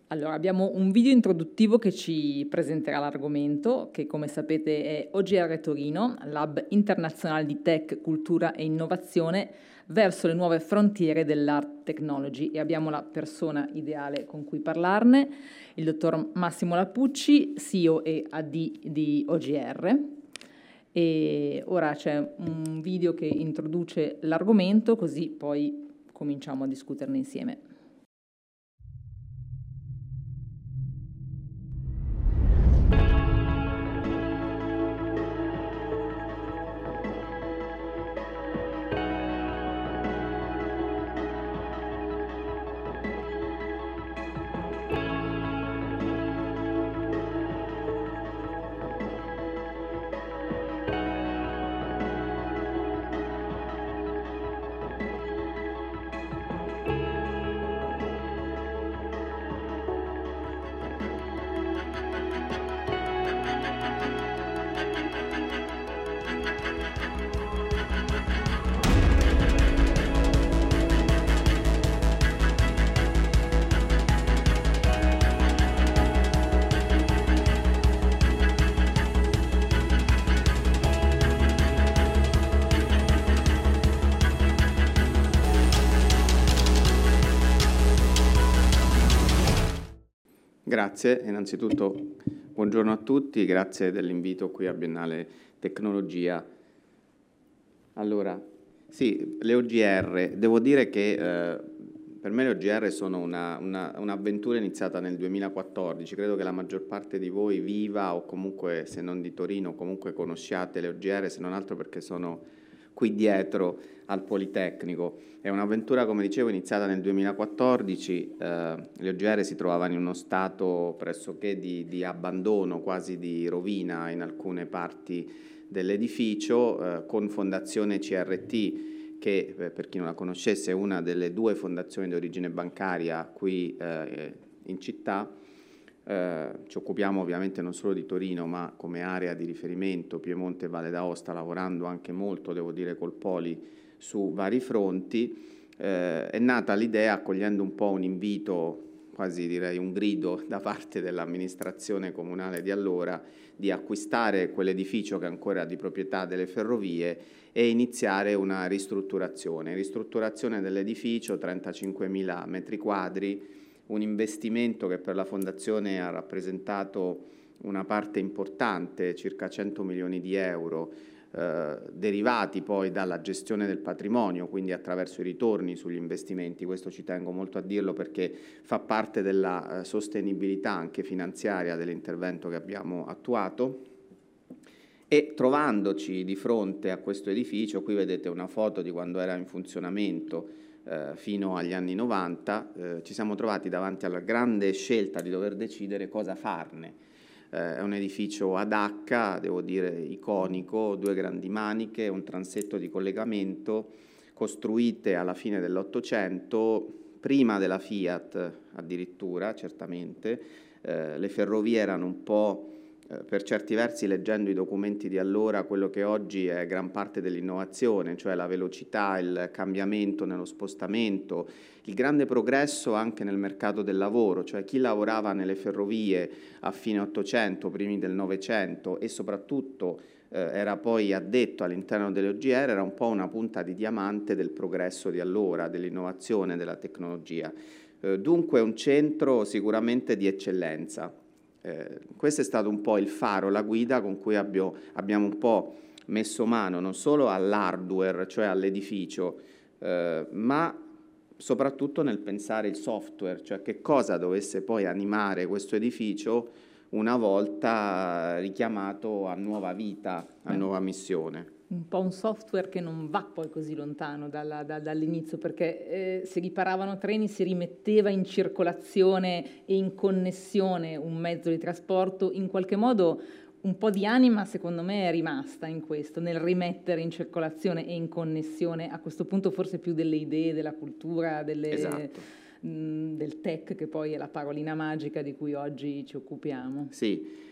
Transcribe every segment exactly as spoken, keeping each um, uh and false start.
Allora, abbiamo un video introduttivo che ci presenterà l'argomento, che come sapete è O G R Torino, Lab Internazionale di Tech, Cultura e Innovazione verso le nuove frontiere dell'Art Technology, e abbiamo la persona ideale con cui parlarne, il dottor Massimo Lapucci, C E O e A D di O G R. E ora c'è un video che introduce l'argomento, così poi cominciamo a discuterne insieme. Grazie, innanzitutto buongiorno a tutti, grazie dell'invito qui a Biennale Tecnologia. Allora, sì, le O G R, devo dire che eh, per me le O G R sono una, una, un'avventura iniziata nel duemilaquattordici, credo che la maggior parte di voi viva o comunque, se non di Torino, comunque conosciate le O G R, se non altro perché sono qui dietro al Politecnico. È un'avventura, come dicevo, iniziata nel duemilaquattordici, eh, le O G R si trovavano in uno stato pressoché di, di abbandono, quasi di rovina in alcune parti dell'edificio, eh, con Fondazione C R T, che eh, per chi non la conoscesse è una delle due fondazioni di origine bancaria qui eh, in città. Eh, ci occupiamo ovviamente non solo di Torino, ma come area di riferimento Piemonte e Valle d'Aosta, lavorando anche molto, devo dire, col Poli su vari fronti. Eh, è nata l'idea accogliendo un po' un invito, quasi direi un grido da parte dell'amministrazione comunale di allora, di acquistare quell'edificio che ancora è di proprietà delle ferrovie e iniziare una ristrutturazione. Ristrutturazione dell'edificio, trentacinquemila metri quadri, un investimento che per la Fondazione ha rappresentato una parte importante, circa cento milioni di euro, eh, derivati poi dalla gestione del patrimonio, quindi attraverso i ritorni sugli investimenti. Questo ci tengo molto a dirlo perché fa parte della eh, sostenibilità anche finanziaria dell'intervento che abbiamo attuato. E trovandoci di fronte a questo edificio, qui vedete una foto di quando era in funzionamento, Eh, fino agli anni novanta, eh, ci siamo trovati davanti alla grande scelta di dover decidere cosa farne. Eh, è un edificio ad H, devo dire iconico, due grandi maniche, un transetto di collegamento, costruite alla fine dell'Ottocento, prima della Fiat addirittura, certamente. Eh, le ferrovie erano un po', per certi versi, leggendo i documenti di allora, quello che oggi è gran parte dell'innovazione, cioè la velocità, il cambiamento nello spostamento, il grande progresso anche nel mercato del lavoro, cioè chi lavorava nelle ferrovie a fine Ottocento, primi del Novecento e soprattutto eh, era poi addetto all'interno delle O G R, era un po' una punta di diamante del progresso di allora, dell'innovazione, della tecnologia. Eh, dunque un centro sicuramente di eccellenza. Eh, questo è stato un po' il faro, la guida con cui abbio, abbiamo un po' messo mano non solo all'hardware, cioè all'edificio, eh, ma soprattutto nel pensare il software, cioè che cosa dovesse poi animare questo edificio una volta richiamato a nuova vita, a nuova missione. Un po' un software che non va poi così lontano dalla, da, dall'inizio, perché eh, si riparavano treni, si rimetteva in circolazione e in connessione un mezzo di trasporto. In qualche modo un po' di anima, secondo me, è rimasta in questo, nel rimettere in circolazione e in connessione, a questo punto forse più delle idee, della cultura, delle, esatto. mh, del tech, che poi è la parolina magica di cui oggi ci occupiamo. Sì.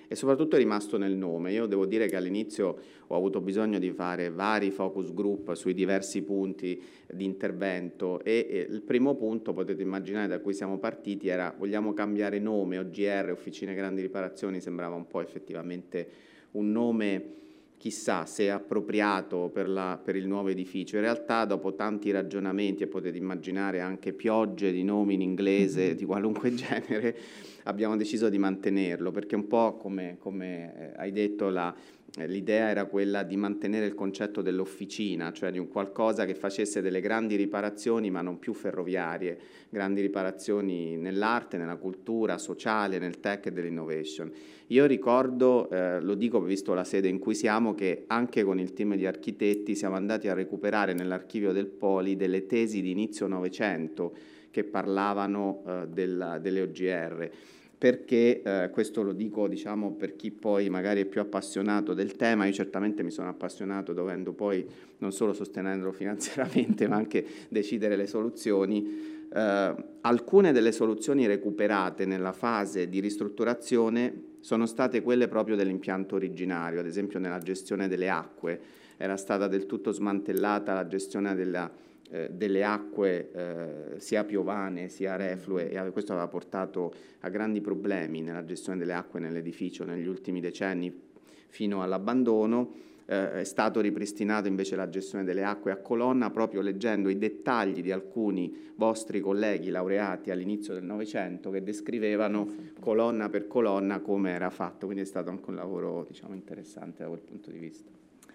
e soprattutto è rimasto nel nome. Io devo dire che all'inizio ho avuto bisogno di fare vari focus group sui diversi punti di intervento e, e il primo punto, potete immaginare, da cui siamo partiti era: vogliamo cambiare nome, O G R, Officine Grandi Riparazioni, sembrava un po' effettivamente un nome chissà se appropriato per, la, per il nuovo edificio. In realtà, dopo tanti ragionamenti, e potete immaginare anche piogge di nomi in inglese mm-hmm. di qualunque genere, abbiamo deciso di mantenerlo, perché un po' come, come hai detto, la, l'idea era quella di mantenere il concetto dell'officina, cioè di un qualcosa che facesse delle grandi riparazioni ma non più ferroviarie, grandi riparazioni nell'arte, nella cultura, sociale, nel tech e dell'innovation. Io ricordo, eh, lo dico visto la sede in cui siamo, che anche con il team di architetti siamo andati a recuperare nell'archivio del Poli delle tesi di inizio Novecento che parlavano eh, della, delle O G R, perché eh, questo lo dico, diciamo, per chi poi magari è più appassionato del tema. Io certamente mi sono appassionato dovendo poi non solo sostenerlo finanziariamente ma anche decidere le soluzioni. Eh, alcune delle soluzioni recuperate nella fase di ristrutturazione sono state quelle proprio dell'impianto originario, ad esempio nella gestione delle acque. Era stata del tutto smantellata la gestione della, eh, delle acque eh, sia piovane sia reflue, e questo aveva portato a grandi problemi nella gestione delle acque nell'edificio negli ultimi decenni fino all'abbandono. Eh, è stato ripristinato invece la gestione delle acque a colonna, proprio leggendo i dettagli di alcuni vostri colleghi laureati all'inizio del Novecento che descrivevano colonna per colonna come era fatto, quindi è stato anche un lavoro, diciamo, interessante da quel punto di vista.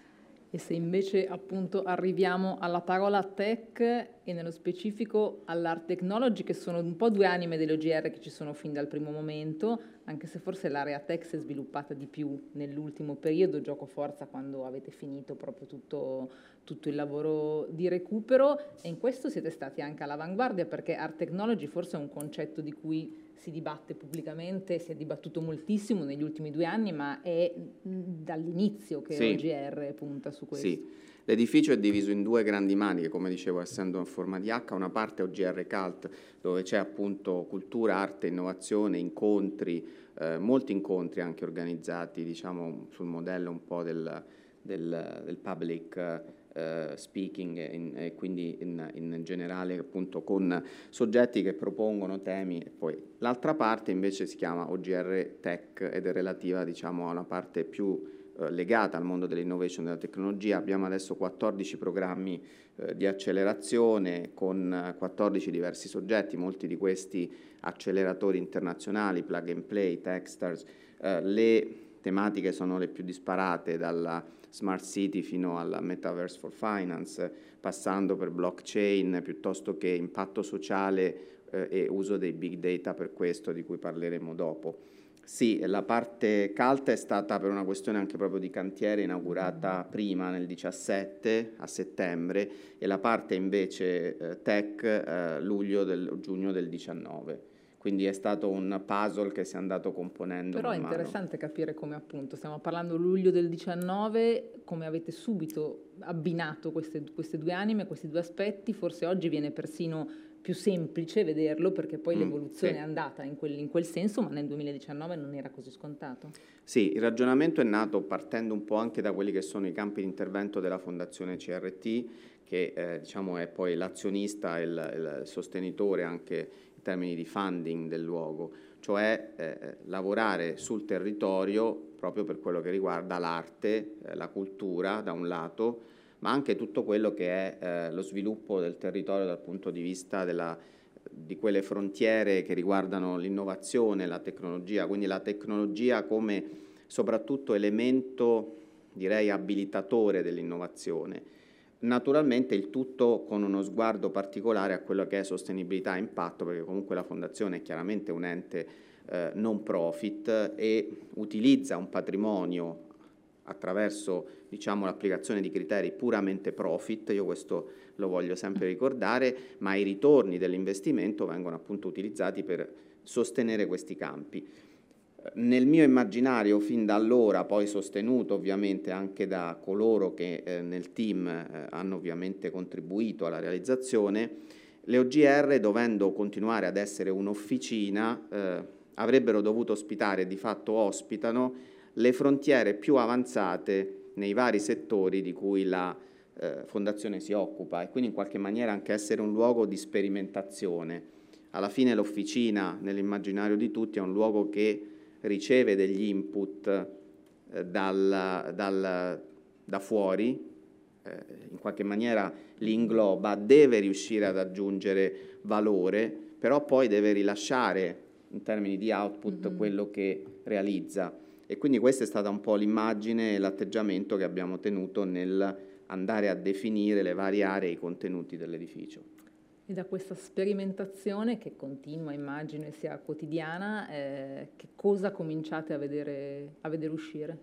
E se invece appunto arriviamo alla parola tech e nello specifico all'art technology, che sono un po' due anime delle O G R che ci sono fin dal primo momento, anche se forse l'area tech si è sviluppata di più nell'ultimo periodo, gioco forza quando avete finito proprio tutto, tutto il lavoro di recupero, e in questo siete stati anche all'avanguardia, perché art technology forse è un concetto di cui si dibatte pubblicamente, si è dibattuto moltissimo negli ultimi due anni, ma è dall'inizio che sì. O G R punta su questo. Sì, l'edificio è diviso in due grandi maniche, come dicevo, essendo in forma di H, una parte O G R Cult, dove c'è appunto cultura, arte, innovazione, incontri, eh, molti incontri anche organizzati, diciamo, sul modello un po' del, del, del public Uh, speaking in, e quindi in, in generale appunto con soggetti che propongono temi. E poi l'altra parte invece si chiama O G R Tech ed è relativa, diciamo, a una parte più uh, legata al mondo dell'innovation, della tecnologia. Abbiamo adesso quattordici programmi uh, di accelerazione con uh, quattordici diversi soggetti, molti di questi acceleratori internazionali, plug and play, Techstars. Uh, le tematiche sono le più disparate, dalla Smart City fino alla Metaverse for Finance, passando per blockchain, piuttosto che impatto sociale eh, e uso dei big data per questo, di cui parleremo dopo. Sì, la parte calda è stata, per una questione anche proprio di cantiere, inaugurata prima, nel diciassette, a settembre, e la parte invece eh, tech eh, luglio del, giugno del diciannove. Quindi è stato un puzzle che si è andato componendo. Però è interessante capire come, appunto, stiamo parlando luglio del diciannove, come avete subito abbinato queste, queste due anime, questi due aspetti. Forse oggi viene persino più semplice vederlo, perché poi mm, l'evoluzione sì. è andata in quel, in quel senso, ma nel duemiladiciannove non era così scontato. Sì, il ragionamento è nato partendo un po' anche da quelli che sono i campi di intervento della Fondazione C R T, che eh, diciamo è poi l'azionista e il, il sostenitore anche in termini di funding del luogo, cioè eh, lavorare sul territorio proprio per quello che riguarda l'arte, eh, la cultura da un lato, ma anche tutto quello che è eh, lo sviluppo del territorio dal punto di vista della, di quelle frontiere che riguardano l'innovazione, la tecnologia, quindi la tecnologia come soprattutto elemento, direi, abilitatore dell'innovazione. Naturalmente il tutto con uno sguardo particolare a quello che è sostenibilità e impatto, perché comunque la Fondazione è chiaramente un ente eh, non profit e utilizza un patrimonio attraverso, diciamo, l'applicazione di criteri puramente profit. Io questo lo voglio sempre ricordare, ma i ritorni dell'investimento vengono appunto utilizzati per sostenere questi campi. Nel mio immaginario, fin da allora, poi sostenuto ovviamente anche da coloro che eh, nel team eh, hanno ovviamente contribuito alla realizzazione, le O G R, dovendo continuare ad essere un'officina, eh, avrebbero dovuto ospitare e di fatto ospitano le frontiere più avanzate nei vari settori di cui la eh, Fondazione si occupa, e quindi in qualche maniera anche essere un luogo di sperimentazione. Alla fine l'officina, nell'immaginario di tutti, è un luogo che riceve degli input eh, dal, dal, da fuori, eh, in qualche maniera li ingloba, deve riuscire ad aggiungere valore, però poi deve rilasciare in termini di output mm-hmm. quello che realizza. E quindi questa è stata un po' l'immagine e l'atteggiamento che abbiamo tenuto nel andare a definire le varie aree e i contenuti dell'edificio. E da questa sperimentazione, che continua, immagino, e sia quotidiana, eh, che cosa cominciate a vedere, a vedere uscire?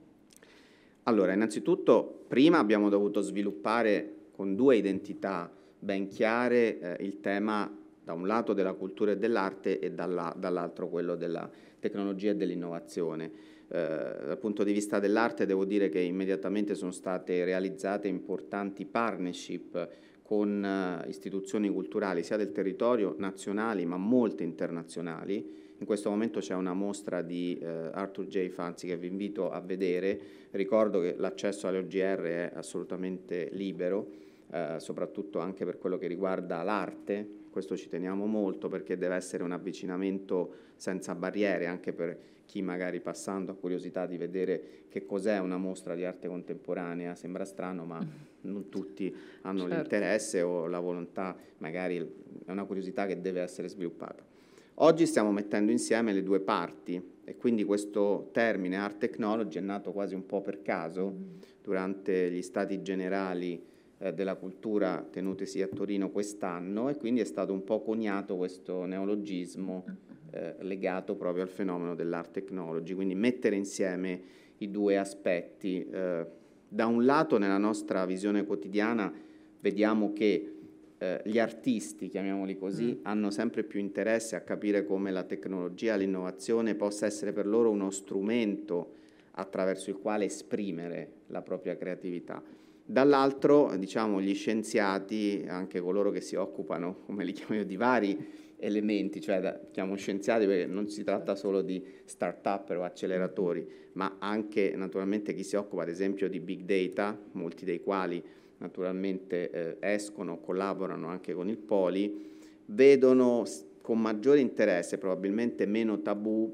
Allora, innanzitutto, prima abbiamo dovuto sviluppare con due identità ben chiare eh, il tema, da un lato, della cultura e dell'arte e dalla, dall'altro quello della tecnologia e dell'innovazione. Eh, dal punto di vista dell'arte devo dire che immediatamente sono state realizzate importanti partnership con uh, istituzioni culturali sia del territorio, nazionali ma molte internazionali. In questo momento c'è una mostra di uh, Arthur J. Fancy che vi invito a vedere. Ricordo che l'accesso alle O G R è assolutamente libero, uh, soprattutto anche per quello che riguarda l'arte. Questo ci teniamo molto perché deve essere un avvicinamento senza barriere, anche per chi magari passando ha curiosità di vedere che cos'è una mostra di arte contemporanea. Sembra strano, ma non tutti hanno certo. l'interesse o la volontà, magari è una curiosità che deve essere sviluppata. Oggi stiamo mettendo insieme le due parti e quindi questo termine Art Technology è nato quasi un po' per caso mm. durante gli stati generali eh, della cultura tenutesi a Torino quest'anno, e quindi è stato un po' coniato questo neologismo eh, legato proprio al fenomeno dell'Art Technology, quindi mettere insieme i due aspetti. Eh, da un lato, nella nostra visione quotidiana vediamo che eh, gli artisti, chiamiamoli così, mm. hanno sempre più interesse a capire come la tecnologia, l'innovazione possa essere per loro uno strumento attraverso il quale esprimere la propria creatività. Dall'altro, diciamo, gli scienziati, anche coloro che si occupano, come li chiamo io, di vari elementi, cioè da, chiamo scienziati perché non si tratta solo di start-up o acceleratori, ma anche naturalmente chi si occupa ad esempio di big data, molti dei quali naturalmente eh, escono, collaborano anche con il Poli, vedono con maggiore interesse, probabilmente meno tabù,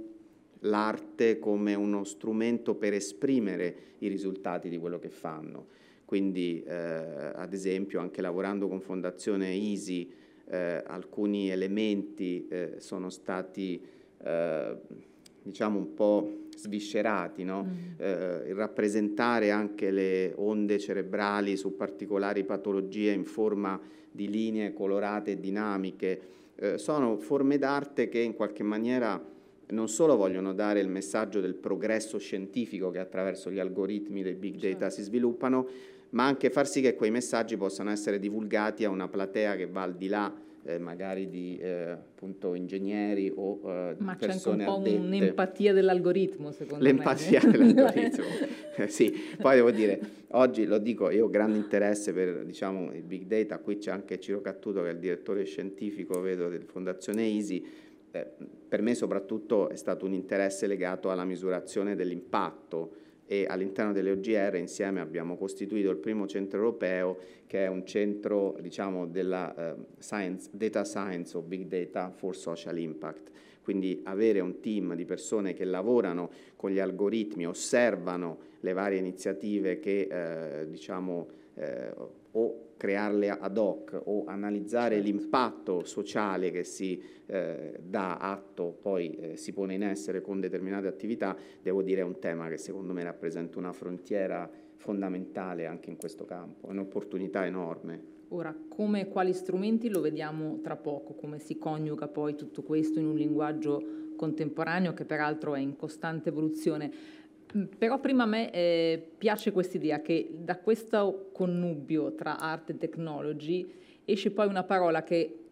l'arte come uno strumento per esprimere i risultati di quello che fanno. Quindi eh, ad esempio anche lavorando con Fondazione Easy eh, alcuni elementi eh, sono stati eh, diciamo un po' sviscerati, no? Mm. Eh, rappresentare anche le onde cerebrali su particolari patologie in forma di linee colorate e dinamiche, eh, sono forme d'arte che in qualche maniera non solo vogliono dare il messaggio del progresso scientifico che attraverso gli algoritmi dei big data certo. si sviluppano, ma anche far sì che quei messaggi possano essere divulgati a una platea che va al di là eh, magari di eh, appunto ingegneri o eh, ma persone c'è anche un po' addette. un'empatia dell'algoritmo, secondo L'empatia me. L'empatia dell'algoritmo, eh, sì. Poi devo dire, oggi lo dico, io ho grande interesse per, diciamo, il big data. Qui c'è anche Ciro Cattuto che è il direttore scientifico, vedo, della Fondazione Easy. Eh, per me soprattutto è stato un interesse legato alla misurazione dell'impatto, e all'interno delle O G R insieme abbiamo costituito il primo centro europeo, che è un centro, diciamo, della uh, science, data science o big data for social impact. Quindi avere un team di persone che lavorano con gli algoritmi, osservano le varie iniziative che eh, diciamo eh, o crearle ad hoc o analizzare certo. l'impatto sociale che si eh, dà atto, poi eh, si pone in essere con determinate attività, devo dire è un tema che secondo me rappresenta una frontiera fondamentale anche in questo campo, è un'opportunità enorme. Ora, come e quali strumenti lo vediamo tra poco, come si coniuga poi tutto questo in un linguaggio contemporaneo che peraltro è in costante evoluzione. Però prima a me eh, piace questa idea che da questo connubio tra arte e technology esce poi una parola che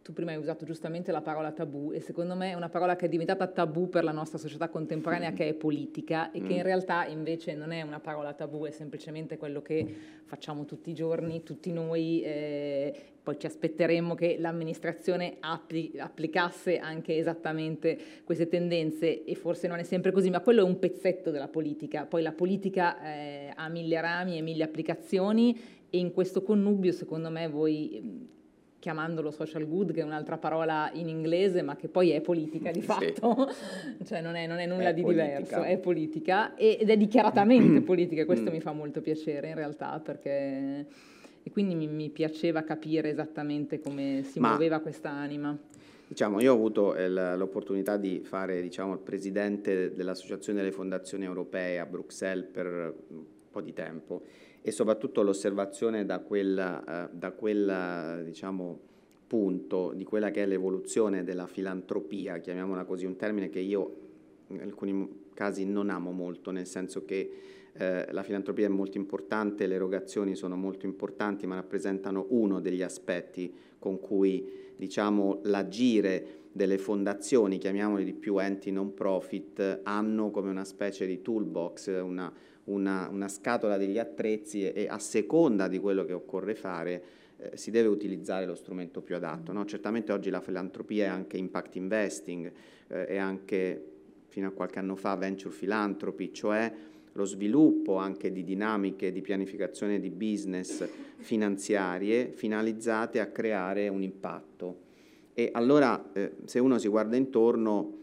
Tu prima hai usato giustamente la parola tabù, e secondo me è una parola che è diventata tabù per la nostra società contemporanea, mm. che è politica, e mm. che in realtà invece non è una parola tabù, è semplicemente quello che facciamo tutti i giorni, tutti noi. Eh, poi ci aspetteremmo che l'amministrazione appli- applicasse anche esattamente queste tendenze, e forse non è sempre così, ma quello è un pezzetto della politica. Poi la politica eh, ha mille rami e mille applicazioni, e in questo connubio, secondo me, voi, chiamandolo social good, che è un'altra parola in inglese, ma che poi è politica di fatto, sì. Cioè non è, non è nulla è di politica. Diverso, è politica, ed è dichiaratamente politica, questo mi fa molto piacere in realtà, perché... E quindi mi, mi piaceva capire esattamente come si ma, muoveva questa anima. Diciamo, io ho avuto l'opportunità di fare, diciamo, il presidente dell'Associazione delle Fondazioni Europee a Bruxelles per un po' di tempo, e soprattutto l'osservazione da quel, eh, da quel diciamo, punto, di quella che è l'evoluzione della filantropia, chiamiamola così, un termine che io in alcuni casi non amo molto, nel senso che eh, la filantropia è molto importante, le erogazioni sono molto importanti, ma rappresentano uno degli aspetti con cui, diciamo, l'agire delle fondazioni, chiamiamoli di più enti non profit, hanno come una specie di toolbox, una Una, una scatola degli attrezzi, e, e a seconda di quello che occorre fare eh, si deve utilizzare lo strumento più adatto, no? Certamente oggi la filantropia è anche impact investing, eh, è anche fino a qualche anno fa venture philanthropy, cioè lo sviluppo anche di dinamiche di pianificazione di business finanziarie finalizzate a creare un impatto. E allora eh, se uno si guarda intorno,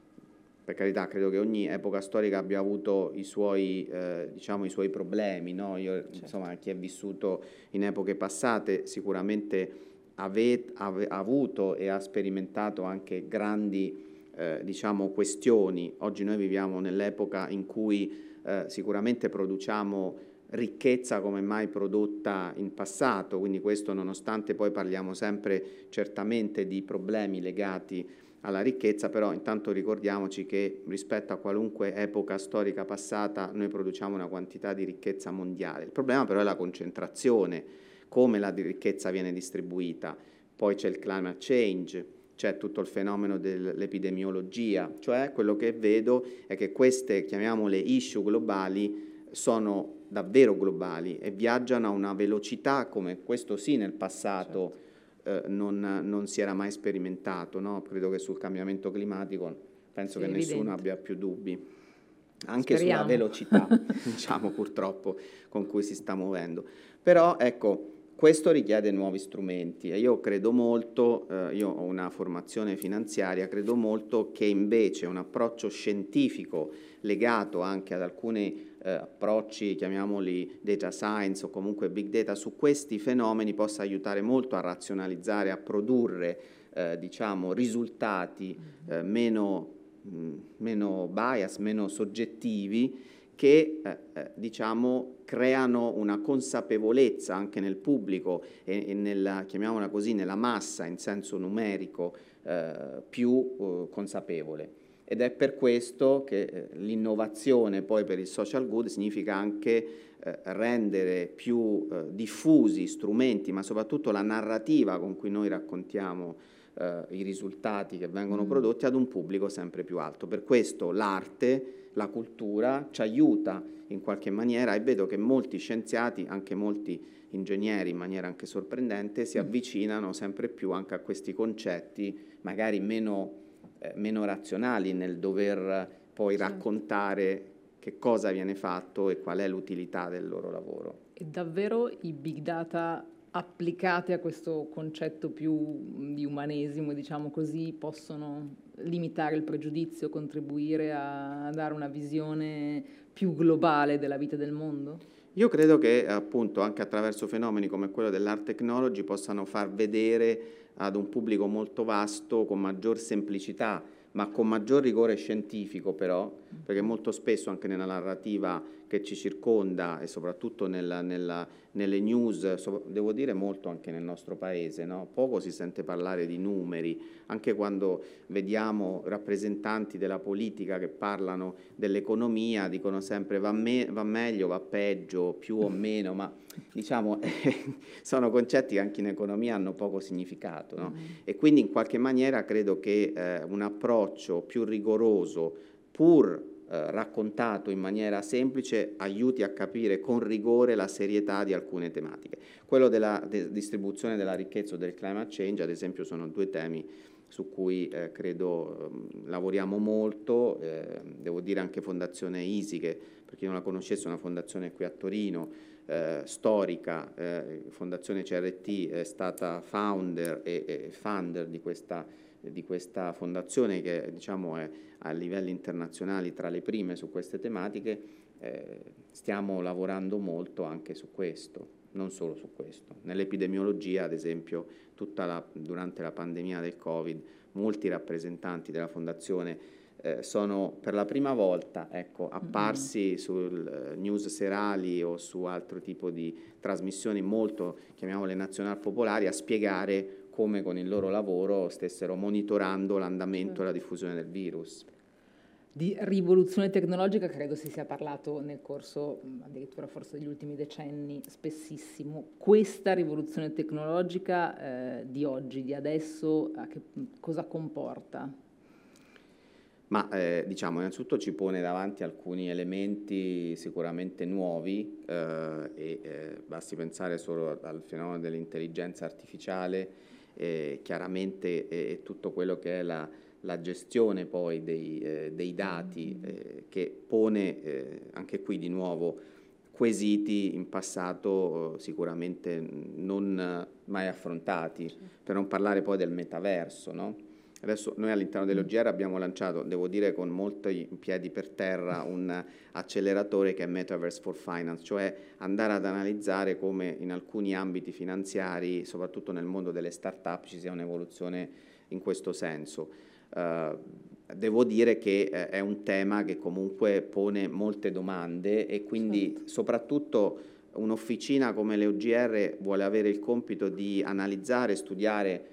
per carità, credo che ogni epoca storica abbia avuto i suoi, eh, diciamo, i suoi problemi, no? Io, certo. Insomma, chi è vissuto in epoche passate sicuramente ave, ave, ha avuto e ha sperimentato anche grandi, eh, diciamo, questioni. Oggi noi viviamo nell'epoca in cui eh, sicuramente produciamo ricchezza come mai prodotta in passato, quindi questo nonostante poi parliamo sempre certamente di problemi legati alla ricchezza, però intanto ricordiamoci che rispetto a qualunque epoca storica passata noi produciamo una quantità di ricchezza mondiale. Il problema però è la concentrazione, come la ricchezza viene distribuita. Poi c'è il climate change, c'è tutto il fenomeno dell'epidemiologia, cioè quello che vedo è che queste, chiamiamole issue globali, sono davvero globali e viaggiano a una velocità come questo sì nel passato, certo. Eh, non, non si era mai sperimentato, no? Credo che sul cambiamento climatico penso sì, che evidente. Nessuno abbia più dubbi, anche Speriamo. Sulla velocità, diciamo purtroppo, con cui si sta muovendo. Però ecco, questo richiede nuovi strumenti e io credo molto, eh, io ho una formazione finanziaria, credo molto che invece un approccio scientifico legato anche ad alcuni eh, approcci, chiamiamoli data science o comunque big data, su questi fenomeni possa aiutare molto a razionalizzare, a produrre eh, diciamo risultati eh, meno, mh, meno bias, meno soggettivi, che eh, eh, diciamo creano una consapevolezza anche nel pubblico e, e nella, chiamiamola così, nella massa in senso numerico eh, più eh, consapevole. Ed è per questo che eh, l'innovazione poi per il social good significa anche eh, rendere più eh, diffusi strumenti, ma soprattutto la narrativa con cui noi raccontiamo eh, i risultati che vengono mm. prodotti ad un pubblico sempre più alto. Per questo l'arte, la cultura ci aiuta in qualche maniera, e vedo che molti scienziati, anche molti ingegneri in maniera anche sorprendente, si avvicinano sempre più anche a questi concetti magari meno, eh, meno razionali nel dover poi certo. raccontare che cosa viene fatto e qual è l'utilità del loro lavoro. E davvero i big data applicate a questo concetto più di umanesimo, diciamo così, possono limitare il pregiudizio, contribuire a dare una visione più globale della vita del mondo? Io credo che appunto anche attraverso fenomeni come quello dell'art technology possano far vedere ad un pubblico molto vasto, con maggior semplicità, ma con maggior rigore scientifico però, perché molto spesso anche nella narrativa che ci circonda e soprattutto nella, nella, nelle news, so, devo dire molto anche nel nostro paese, no? Poco si sente parlare di numeri, anche quando vediamo rappresentanti della politica che parlano dell'economia, dicono sempre va, me, va meglio, va peggio, più o meno, ma diciamo sono concetti che anche in economia hanno poco significato, no? Mm. E quindi in qualche maniera credo che eh, un approccio più rigoroso, pur Eh, raccontato in maniera semplice, aiuti a capire con rigore la serietà di alcune tematiche. Quello della de distribuzione della ricchezza o del climate change, ad esempio, sono due temi su cui eh, credo eh, lavoriamo molto. Eh, devo dire anche Fondazione ISI, che per chi non la conoscesse è una fondazione qui a Torino, eh, storica, eh, Fondazione C R T è stata founder e, e funder di questa di questa fondazione che diciamo è a livelli internazionali tra le prime su queste tematiche. Eh, stiamo lavorando molto anche su questo, non solo su questo. Nell'epidemiologia, ad esempio, tutta la, durante la pandemia del Covid, molti rappresentanti della fondazione eh, sono per la prima volta ecco, apparsi mm-hmm. sul news serali o su altro tipo di trasmissioni molto, chiamiamole nazional popolari, a spiegare come con il loro lavoro stessero monitorando l'andamento e la diffusione del virus. Di rivoluzione tecnologica credo si sia parlato nel corso, addirittura forse degli ultimi decenni, spessissimo. Questa rivoluzione tecnologica eh, di oggi, di adesso, a che, cosa comporta? Ma eh, diciamo, innanzitutto ci pone davanti alcuni elementi sicuramente nuovi eh, e eh, basti pensare solo al fenomeno dell'intelligenza artificiale. Eh, chiaramente eh, tutto quello che è la, la gestione poi dei, eh, dei dati eh, che pone eh, anche qui di nuovo quesiti in passato eh, sicuramente non mai affrontati, per non parlare poi del metaverso, no? Adesso noi all'interno dell'O G R abbiamo lanciato, devo dire con molti piedi per terra, un acceleratore che è Metaverse for Finance, cioè andare ad analizzare come in alcuni ambiti finanziari, soprattutto nel mondo delle start-up, ci sia un'evoluzione in questo senso. Uh, devo dire che eh, è un tema che comunque pone molte domande e quindi certo. Soprattutto un'officina come le O G R vuole avere il compito di analizzare, studiare,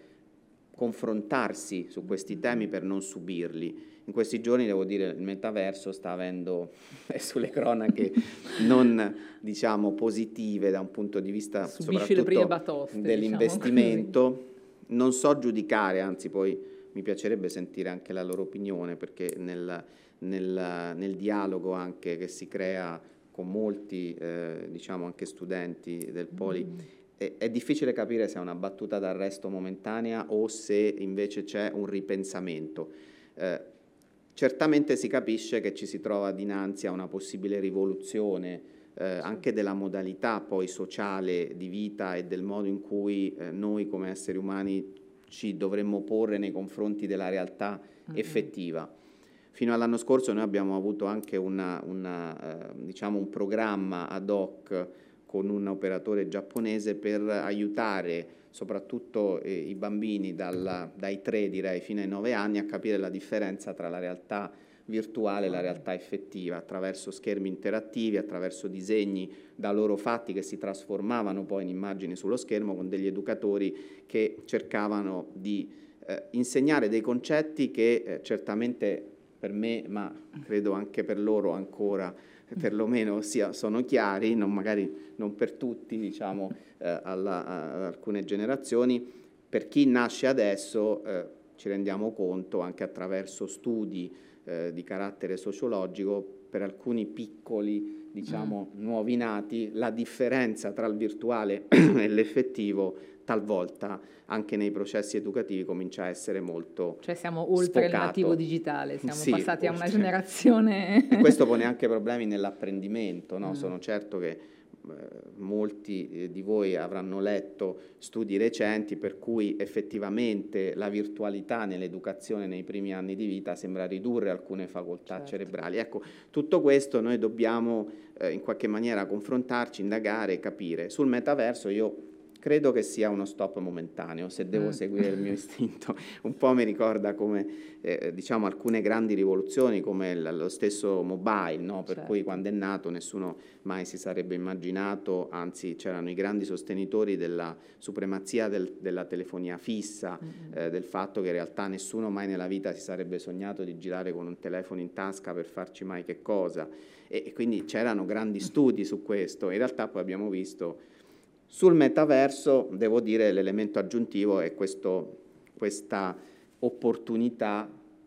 confrontarsi su questi temi per non subirli. In questi giorni, devo dire, il metaverso sta avendo sulle cronache non, diciamo, positive da un punto di vista Subisce soprattutto dell'investimento. Diciamo non so giudicare, anzi poi mi piacerebbe sentire anche la loro opinione, perché nel, nel, nel dialogo anche che si crea con molti, eh, diciamo, anche studenti del Poli, mm. è difficile capire se è una battuta d'arresto momentanea o se invece c'è un ripensamento. Eh, certamente si capisce che ci si trova dinanzi a una possibile rivoluzione eh, anche della modalità poi sociale di vita e del modo in cui eh, noi come esseri umani ci dovremmo porre nei confronti della realtà mm-hmm. effettiva. Fino all'anno scorso noi abbiamo avuto anche una, una, eh, diciamo un programma ad hoc con un operatore giapponese per aiutare soprattutto eh, i bambini dalla, dai tre direi fino ai nove anni a capire la differenza tra la realtà virtuale e la realtà effettiva attraverso schermi interattivi, attraverso disegni da loro fatti che si trasformavano poi in immagini sullo schermo con degli educatori che cercavano di eh, insegnare dei concetti che eh, certamente per me, ma credo anche per loro ancora perlomeno sia, sono chiari, non magari non per tutti, diciamo, eh, alla, a alcune generazioni. Per chi nasce adesso eh, ci rendiamo conto anche attraverso studi eh, di carattere sociologico, per alcuni piccoli, diciamo, mm. nuovi nati, la differenza tra il virtuale e l'effettivo talvolta anche nei processi educativi comincia a essere molto Cioè siamo oltre sfocato. Il nativo digitale, siamo sì, passati oltre. a una generazione... E questo pone anche problemi nell'apprendimento, no? Mm. Sono certo che eh, molti eh, di voi avranno letto studi recenti per cui effettivamente la virtualità nell'educazione nei primi anni di vita sembra ridurre alcune facoltà certo. cerebrali. Ecco, tutto questo noi dobbiamo eh, in qualche maniera confrontarci, indagare, capire. Sul metaverso io Credo che sia uno stop momentaneo, se devo mm. seguire il mio istinto. Un po' mi ricorda come, eh, diciamo, alcune grandi rivoluzioni, come l- lo stesso mobile, no? Per certo. cui quando è nato nessuno mai si sarebbe immaginato, anzi c'erano i grandi sostenitori della supremazia del, della telefonia fissa, mm-hmm. eh, del fatto che in realtà nessuno mai nella vita si sarebbe sognato di girare con un telefono in tasca per farci mai che cosa. E, e quindi c'erano grandi studi su questo. In realtà poi abbiamo visto. Sul metaverso, devo dire, l'elemento aggiuntivo è questo, questa opportunità,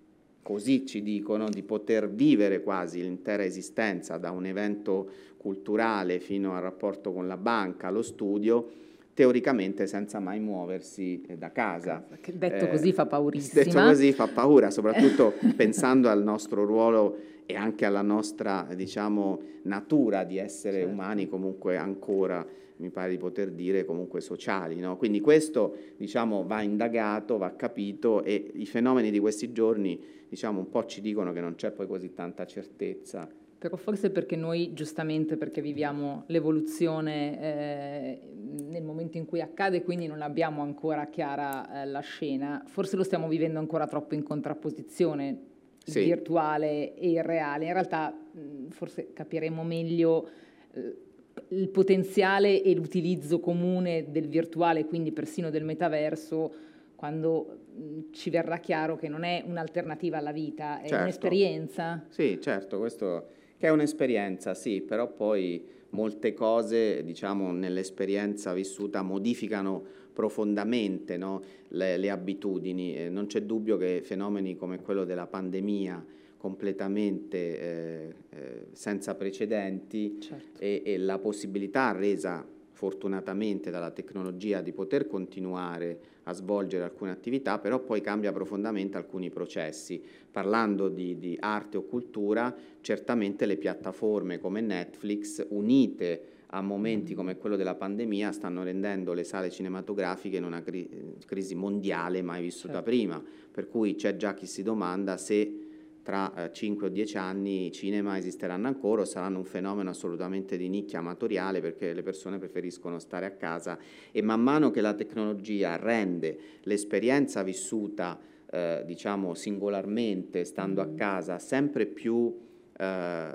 così ci dicono, di poter vivere quasi l'intera esistenza, da un evento culturale fino al rapporto con la banca, allo studio, teoricamente senza mai muoversi da casa. Che detto eh, così fa paurissima. Detto così fa paura, soprattutto pensando al nostro ruolo e anche alla nostra, diciamo, natura di essere certo. umani comunque ancora, mi pare di poter dire, comunque sociali, no? Quindi questo, diciamo, va indagato, va capito, e i fenomeni di questi giorni, diciamo, un po' ci dicono che non c'è poi così tanta certezza. Però forse perché noi, giustamente, perché viviamo l'evoluzione eh, nel momento in cui accade, quindi non abbiamo ancora chiara eh, la scena, forse lo stiamo vivendo ancora troppo in contrapposizione, il sì. virtuale e il reale. In realtà mh, forse capiremo meglio eh, il potenziale e l'utilizzo comune del virtuale, quindi persino del metaverso, quando mh, ci verrà chiaro che non è un'alternativa alla vita, è certo. un'esperienza. Sì, certo, questo che è un'esperienza, sì, però poi molte cose, diciamo, nell'esperienza vissuta modificano profondamente, no? le, le abitudini. Eh, non c'è dubbio che fenomeni come quello della pandemia, completamente eh, eh, senza precedenti, certo. e, e la possibilità resa fortunatamente dalla tecnologia di poter continuare a svolgere alcune attività, però poi cambia profondamente alcuni processi. Parlando di, di arte o cultura, certamente le piattaforme come Netflix, unite a momenti come quello della pandemia, stanno rendendo le sale cinematografiche in una cri- crisi mondiale mai vissuta certo. prima, per cui c'è già chi si domanda se tra cinque o dieci anni i cinema esisteranno ancora o saranno un fenomeno assolutamente di nicchia amatoriale, perché le persone preferiscono stare a casa, e man mano che la tecnologia rende l'esperienza vissuta eh, diciamo singolarmente, stando mm. a casa, sempre più eh,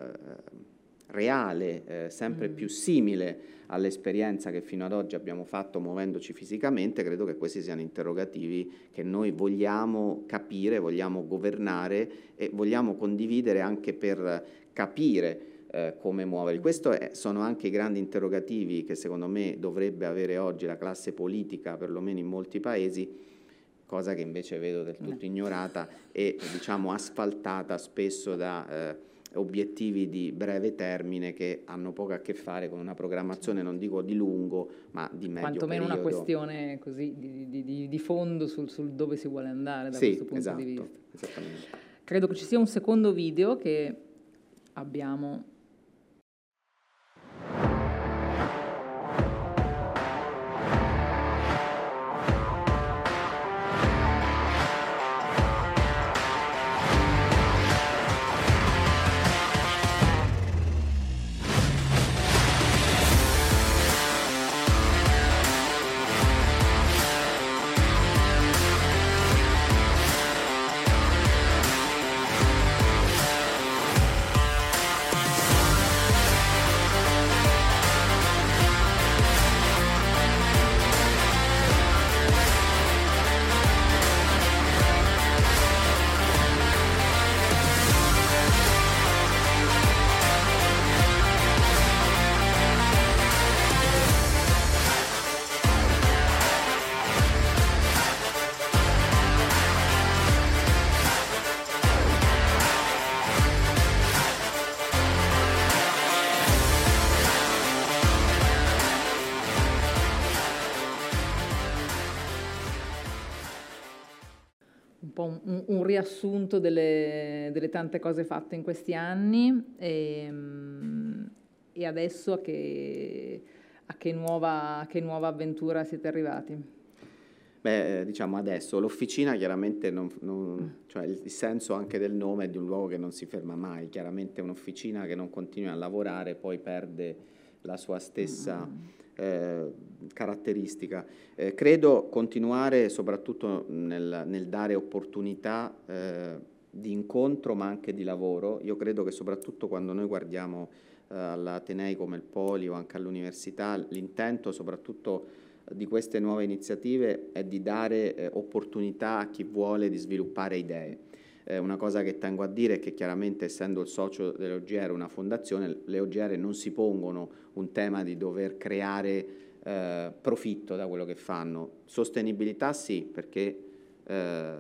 reale, eh, sempre mm. più simile all'esperienza che fino ad oggi abbiamo fatto muovendoci fisicamente, credo che questi siano interrogativi che noi vogliamo capire, vogliamo governare e vogliamo condividere anche per capire eh, come muoverli. Questi sono anche i grandi interrogativi che secondo me dovrebbe avere oggi la classe politica, perlomeno in molti paesi, cosa che invece vedo del tutto ignorata e, diciamo, asfaltata spesso da eh, obiettivi di breve termine che hanno poco a che fare con una programmazione, non dico di lungo, ma di medio quantomeno periodo. Una questione così di, di, di, di fondo sul, sul dove si vuole andare da sì, questo punto esatto, di vista. Esattamente. Credo che ci sia un secondo video che abbiamo. Un, un riassunto delle, delle tante cose fatte in questi anni e, e adesso a che, a che nuova, a che nuova avventura siete arrivati? Beh, diciamo adesso l'officina chiaramente non, non, cioè il, il senso anche del nome è di un luogo che non si ferma mai, chiaramente un'officina che non continua a lavorare poi perde la sua stessa mm. eh, caratteristica. Eh, credo continuare soprattutto nel, nel dare opportunità eh, di incontro ma anche di lavoro. Io credo che soprattutto quando noi guardiamo eh, all'Atenei come il Poli o anche all'università, l'intento soprattutto di queste nuove iniziative è di dare eh, opportunità a chi vuole di sviluppare idee. Eh, una cosa che tengo a dire è che chiaramente, essendo il socio delle O G R una fondazione, le O G R non si pongono un tema di dover creare eh, profitto da quello che fanno. Sostenibilità sì, perché eh,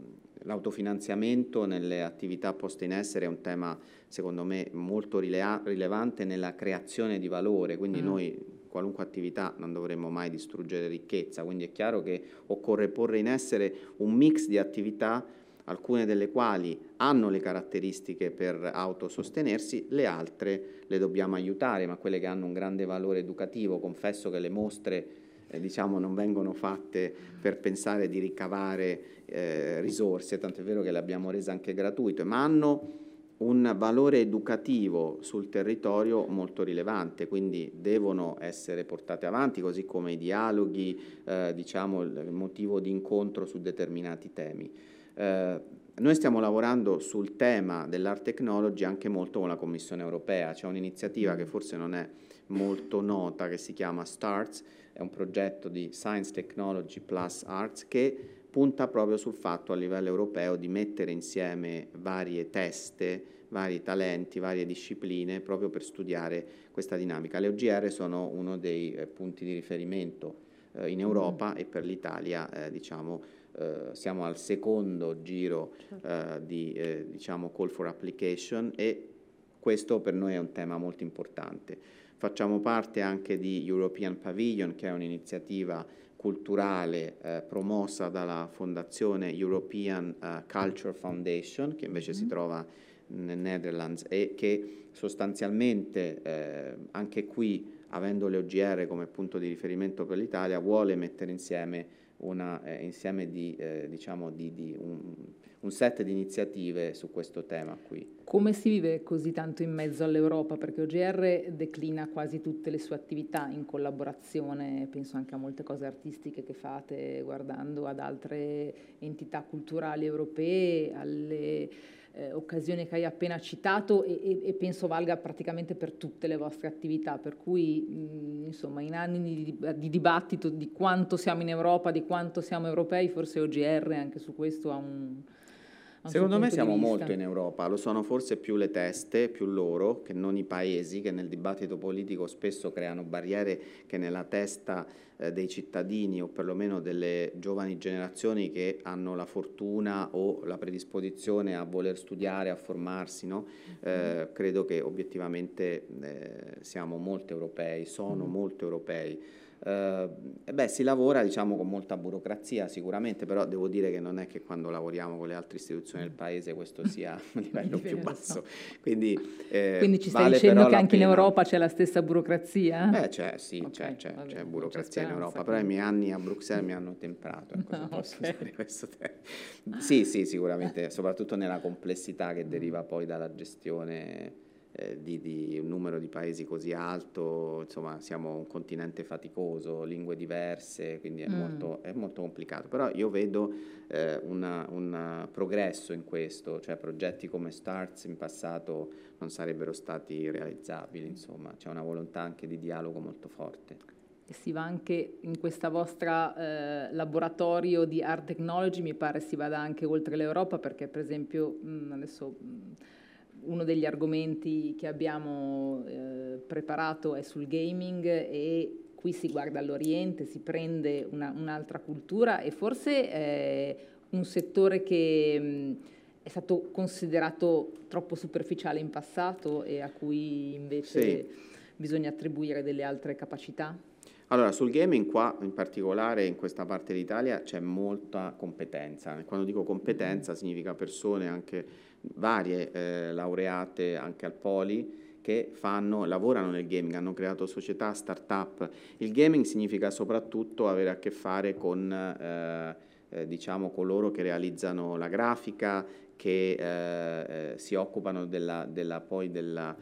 l'autofinanziamento nelle attività poste in essere è un tema secondo me molto rilevante nella creazione di valore, quindi mm. noi qualunque attività non dovremmo mai distruggere ricchezza, quindi è chiaro che occorre porre in essere un mix di attività, alcune delle quali hanno le caratteristiche per autosostenersi, le altre le dobbiamo aiutare, ma quelle che hanno un grande valore educativo, confesso che le mostre eh, diciamo non vengono fatte per pensare di ricavare eh, risorse, tanto è vero che le abbiamo rese anche gratuite, ma hanno un valore educativo sul territorio molto rilevante, quindi devono essere portate avanti, così come i dialoghi, eh, diciamo il motivo di incontro su determinati temi. Eh, noi stiamo lavorando sul tema dell'art technology anche molto con la Commissione europea. C'è un'iniziativa che forse non è molto nota che si chiama STARTS, è un progetto di Science Technology plus Arts che punta proprio sul fatto a livello europeo di mettere insieme varie teste, vari talenti, varie discipline proprio per studiare questa dinamica. Le O G R sono uno dei eh, punti di riferimento eh, in Europa mm. e per l'Italia eh, diciamo eh, siamo al secondo giro eh, di eh, diciamo call for application e questo per noi è un tema molto importante. Facciamo parte anche di European Pavilion, che è un'iniziativa culturale eh, promossa dalla fondazione European uh, Culture Foundation, che invece mm. si trova nel Netherlands e che sostanzialmente eh, anche qui, avendo le O G R come punto di riferimento per l'Italia, vuole mettere insieme, una, eh, insieme di, eh, diciamo di, di un, un set di iniziative su questo tema qui. Come si vive così tanto in mezzo all'Europa? Perché O G R declina quasi tutte le sue attività in collaborazione, penso anche a molte cose artistiche che fate guardando ad altre entità culturali europee, alle eh, occasioni che hai appena citato e, e, e penso valga praticamente per tutte le vostre attività, per cui mh, insomma in anni di, di dibattito di quanto siamo in Europa, di quanto siamo europei, forse O G R anche su questo ha un... Secondo me siamo molto in Europa, lo sono forse più le teste, più loro, che non i paesi, che nel dibattito politico spesso creano barriere che nella testa eh, dei cittadini o perlomeno delle giovani generazioni che hanno la fortuna o la predisposizione a voler studiare, a formarsi, no? eh, credo che obiettivamente eh, siamo molto europei, sono mm. molto europei. Uh, beh, si lavora diciamo con molta burocrazia sicuramente, però devo dire che non è che quando lavoriamo con le altre istituzioni del paese questo sia a livello più basso, quindi, eh, quindi ci stai vale dicendo che anche pena. In Europa c'è la stessa burocrazia? Eh, c'è, sì, okay, c'è, c'è, vabbè, c'è burocrazia in Europa, però i miei anni a Bruxelles mi hanno temprato, ecco, no, posso okay. usare questo termine. Sì, sì, sicuramente, soprattutto nella complessità che deriva poi dalla gestione Eh, di, di un numero di paesi così alto, insomma siamo un continente faticoso, lingue diverse, quindi è, mm. molto, è molto complicato, però io vedo eh, una, un progresso in questo, cioè progetti come STARTS in passato non sarebbero stati realizzabili, insomma c'è una volontà anche di dialogo molto forte. E si va anche in questa vostra eh, laboratorio di art technology, mi pare si vada anche oltre l'Europa, perché per esempio mh, adesso mh, uno degli argomenti che abbiamo eh, preparato è sul gaming e qui si guarda all'Oriente, si prende una, un'altra cultura e forse è un settore che mh, è stato considerato troppo superficiale in passato e a cui invece sì. bisogna attribuire delle altre capacità? Allora, sul gaming qua, in particolare in questa parte d'Italia, c'è molta competenza. Quando dico competenza mm-hmm. significa persone anche varie, eh, laureate anche al Poli, che fanno, lavorano nel gaming, hanno creato società, start-up. Il gaming significa soprattutto avere a che fare con, eh, eh, diciamo, coloro che realizzano la grafica, che eh, eh, si occupano della, della, poi della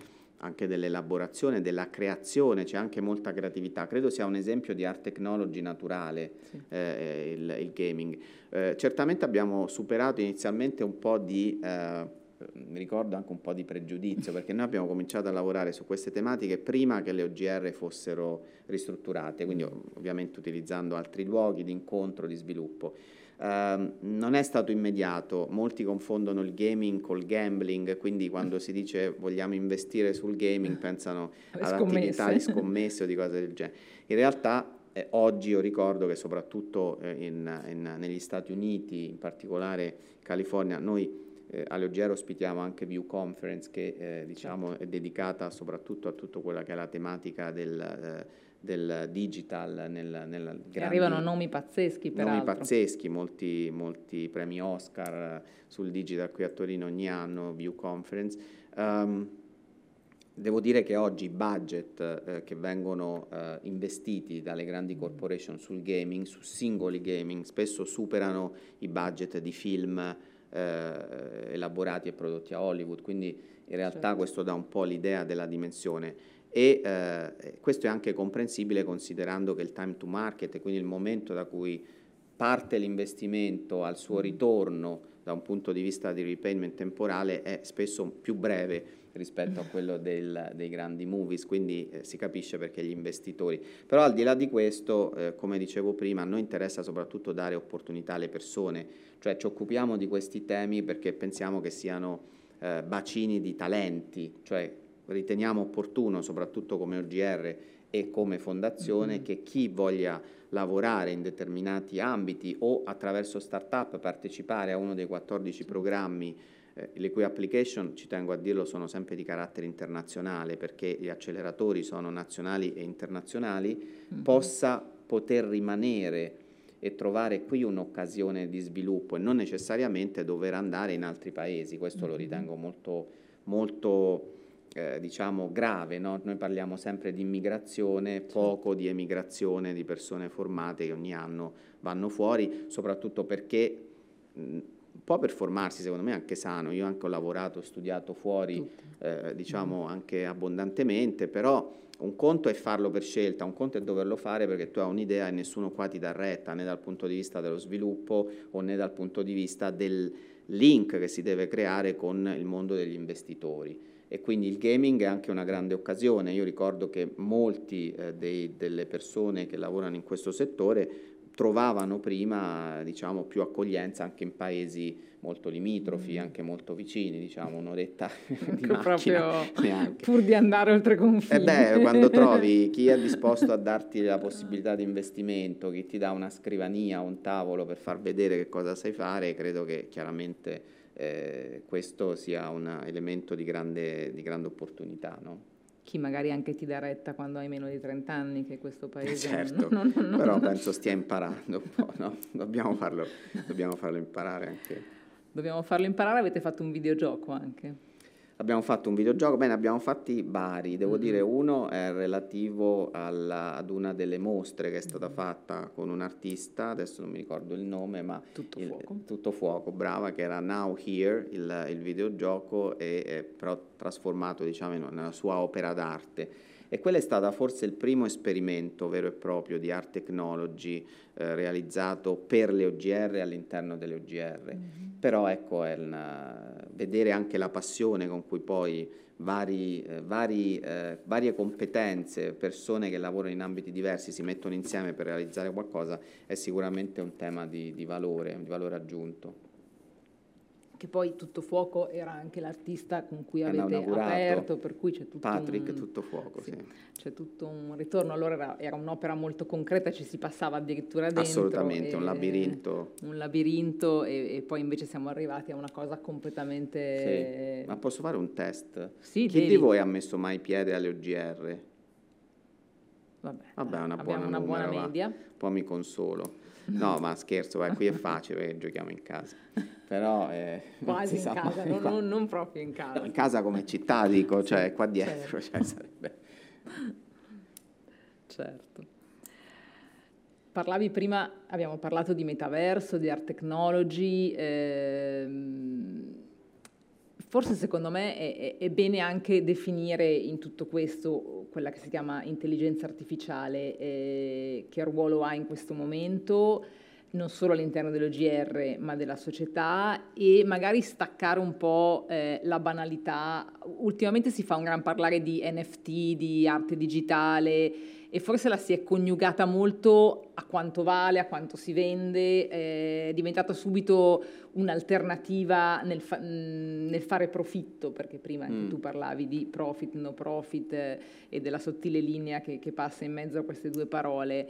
anche dell'elaborazione, della creazione, c'è anche molta creatività. Credo sia un esempio di art technology naturale, sì. eh, il, il gaming. Eh, certamente abbiamo superato inizialmente un po' di, eh, mi ricordo anche un po' di pregiudizio, perché noi abbiamo cominciato a lavorare su queste tematiche prima che le O G R fossero ristrutturate, quindi ovviamente utilizzando altri luoghi di incontro, di sviluppo. Uh, non è stato immediato, molti confondono il gaming col gambling, quindi quando si dice vogliamo investire sul gaming pensano ad attività di scommesse o di cose del genere. In realtà eh, oggi io ricordo che soprattutto eh, in, in, negli Stati Uniti, in particolare in California, noi eh, alle O G R ospitiamo anche View Conference, che eh, diciamo è dedicata soprattutto a tutto quella che è la tematica del eh, del digital nel, nel grandi, arrivano nomi pazzeschi peraltro. Nomi pazzeschi, molti, molti premi Oscar sul digital qui a Torino ogni anno, View Conference. Um, devo dire che oggi i budget eh, che vengono eh, investiti dalle grandi corporation sul gaming, su singoli gaming, spesso superano i budget di film eh, elaborati e prodotti a Hollywood, quindi in realtà certo. Questo dà un po' l'idea della dimensione. E eh, questo è anche comprensibile considerando che il time to market, quindi il momento da cui parte l'investimento al suo ritorno da un punto di vista di repayment temporale è spesso più breve rispetto a quello del, dei grandi movies, quindi eh, si capisce perché gli investitori. Però al di là di questo, eh, come dicevo prima, a noi interessa soprattutto dare opportunità alle persone, cioè ci occupiamo di questi temi perché pensiamo che siano eh, bacini di talenti, cioè riteniamo opportuno, soprattutto come O G R e come fondazione, mm-hmm. che chi voglia lavorare in determinati ambiti o attraverso start-up partecipare a uno dei quattordici programmi, eh, le cui application, ci tengo a dirlo, sono sempre di carattere internazionale perché gli acceleratori sono nazionali e internazionali, mm-hmm. possa poter rimanere e trovare qui un'occasione di sviluppo e non necessariamente dover andare in altri paesi. Questo mm-hmm. lo ritengo molto, molto Eh, diciamo grave, no? Noi parliamo sempre di immigrazione, poco di emigrazione di persone formate che ogni anno vanno fuori, soprattutto perché mh, un po' per formarsi, secondo me è anche sano. Io anche ho lavorato, ho studiato fuori, eh, diciamo anche abbondantemente, però un conto è farlo per scelta, un conto è doverlo fare perché tu hai un'idea e nessuno qua ti dà retta, né dal punto di vista dello sviluppo o né dal punto di vista del link che si deve creare con il mondo degli investitori. E quindi il gaming è anche una grande occasione. Io ricordo che molti eh, dei, delle persone che lavorano in questo settore trovavano prima, diciamo, più accoglienza anche in paesi molto limitrofi, anche molto vicini, diciamo un'oretta di macchina neanche. Pur di andare oltre confine. E beh, quando trovi chi è disposto a darti la possibilità di investimento, chi ti dà una scrivania, un tavolo per far vedere che cosa sai fare, credo che chiaramente Eh, questo sia un elemento di grande, di grande opportunità, no? Chi magari anche ti dà retta quando hai meno di trenta anni, che questo paese certo, non, non, non, però penso stia imparando un po', no? Dobbiamo farlo, dobbiamo farlo imparare anche. Dobbiamo farlo imparare, avete fatto un videogioco anche. Abbiamo fatto un videogioco, bene, abbiamo fatti vari, devo mm-hmm. dire uno è relativo alla, ad una delle mostre che è stata mm-hmm. fatta con un artista, adesso non mi ricordo il nome, ma Tutto il, Fuoco, Tutto Fuoco, brava, che era Now Here, il, il videogioco, e, e però trasformato diciamo in, nella sua opera d'arte. E quello è stato forse il primo esperimento vero e proprio di art technology eh, realizzato per le O G R all'interno delle O G R. Mm-hmm. Però ecco, è una, vedere anche la passione con cui poi vari, eh, vari, eh, varie competenze, persone che lavorano in ambiti diversi si mettono insieme per realizzare qualcosa è sicuramente un tema di, di valore, di valore aggiunto. Che poi Tutto Fuoco era anche l'artista con cui avete aperto, per cui c'è tutto Patrick un... Tutto Fuoco, sì. sì. C'è tutto un ritorno, allora era, era un'opera molto concreta, ci si passava addirittura dentro. Assolutamente, un labirinto. Un labirinto e, e poi invece siamo arrivati a una cosa completamente... Sì. Ma posso fare un test? Sì, Chi devi. di voi ha messo mai piede alle O G R? Vabbè, Vabbè una abbiamo buona una numero, buona media. Va. Poi mi consolo. No, ma scherzo, vai, qui è facile perché giochiamo in casa. Però eh, quasi in casa, non, non, non proprio in casa. No, in casa come città, dico, cioè sì, qua dietro, certo. Cioè, sarebbe... Certo. Parlavi prima, abbiamo parlato di metaverso, di art technology, ehm, forse secondo me è, è bene anche definire in tutto questo quella che si chiama intelligenza artificiale, eh, che ruolo ha in questo momento, non solo all'interno dell'O G R ma della società, e magari staccare un po' eh, la banalità. Ultimamente si fa un gran parlare di N F T, di arte digitale, e forse la si è coniugata molto a quanto vale, a quanto si vende, eh, è diventata subito un'alternativa nel, fa- nel fare profitto, perché prima anche mm. tu parlavi di profit, no profit, eh, e della sottile linea che, che passa in mezzo a queste due parole.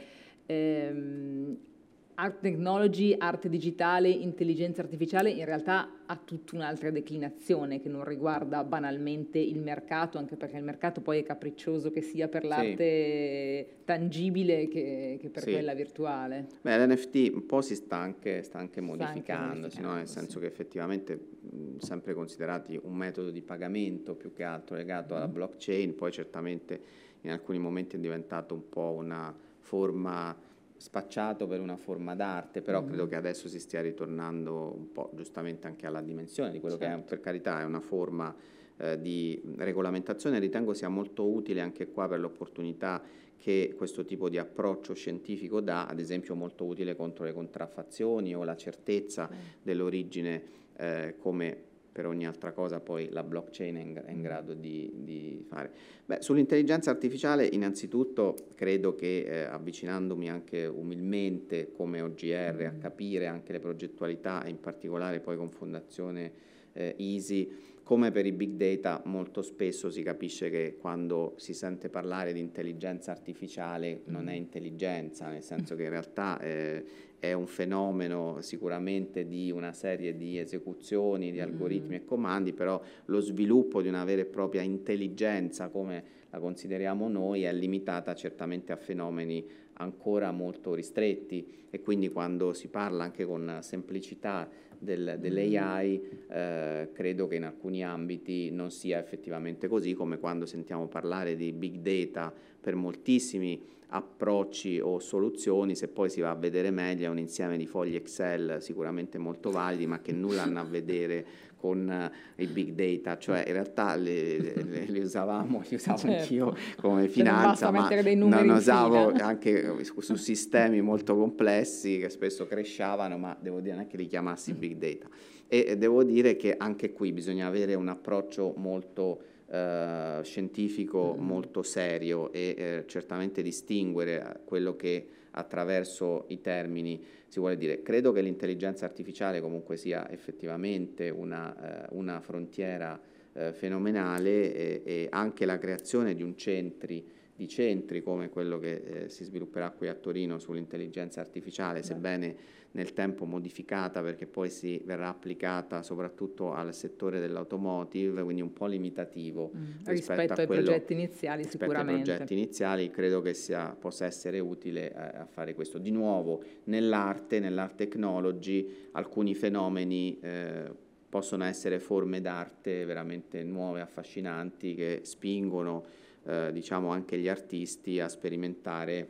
Ehm, Art technology, arte digitale, intelligenza artificiale in realtà ha tutta un'altra declinazione che non riguarda banalmente il mercato, anche perché il mercato poi è capriccioso, che sia per l'arte sì. tangibile che, che per sì. quella virtuale. Beh, l'N F T un po' si sta anche, sta anche modificandosi, no? Nel senso sì. che effettivamente mh, sempre considerati un metodo di pagamento più che altro legato mm. alla blockchain, poi certamente in alcuni momenti è diventato un po' una forma spacciato per una forma d'arte, però mm-hmm. credo che adesso si stia ritornando un po' giustamente anche alla dimensione di quello certo. che è, per carità, è una forma eh, di regolamentazione. Ritengo sia molto utile anche qua per l'opportunità che questo tipo di approccio scientifico dà, ad esempio molto utile contro le contraffazioni o la certezza mm. dell'origine, eh, come per ogni altra cosa poi la blockchain è in, è in grado di, di fare. Beh, sull'intelligenza artificiale innanzitutto credo che eh, avvicinandomi anche umilmente come O G R mm. a capire anche le progettualità e in particolare poi con Fondazione eh, Easy, come per i big data molto spesso si capisce che quando si sente parlare di intelligenza artificiale non è intelligenza, nel senso che in realtà eh, è un fenomeno sicuramente di una serie di esecuzioni, di algoritmi mm. e comandi, però lo sviluppo di una vera e propria intelligenza come la consideriamo noi è limitata certamente a fenomeni ancora molto ristretti, e quindi quando si parla anche con semplicità del, dell'A I eh, credo che in alcuni ambiti non sia effettivamente così, come quando sentiamo parlare di big data per moltissimi approcci o soluzioni, se poi si va a vedere meglio è un insieme di fogli Excel sicuramente molto validi ma che nulla hanno a vedere con uh, i big data, cioè in realtà le, le, le usavamo, li usavo certo. anch'io come finanza, ma non usavo anche su, su sistemi molto complessi che spesso crescevano, ma devo dire neanche li chiamassi mm. big data. E, e devo dire che anche qui bisogna avere un approccio molto Uh, scientifico mm. molto serio e eh, certamente distinguere quello che attraverso i termini si vuole dire. Credo che l'intelligenza artificiale comunque sia effettivamente una, uh, una frontiera uh, fenomenale, e, e anche la creazione di un centri di centri come quello che eh, si svilupperà qui a Torino sull'intelligenza artificiale, Beh. sebbene nel tempo modificata perché poi si verrà applicata soprattutto al settore dell'automotive, quindi un po' limitativo mm. rispetto, rispetto a ai quello, progetti iniziali rispetto sicuramente. ai progetti iniziali credo che sia, possa essere utile a, a fare questo. Di nuovo nell'arte, nell'art technology alcuni fenomeni eh, possono essere forme d'arte veramente nuove, affascinanti, che spingono Eh, diciamo anche gli artisti a sperimentare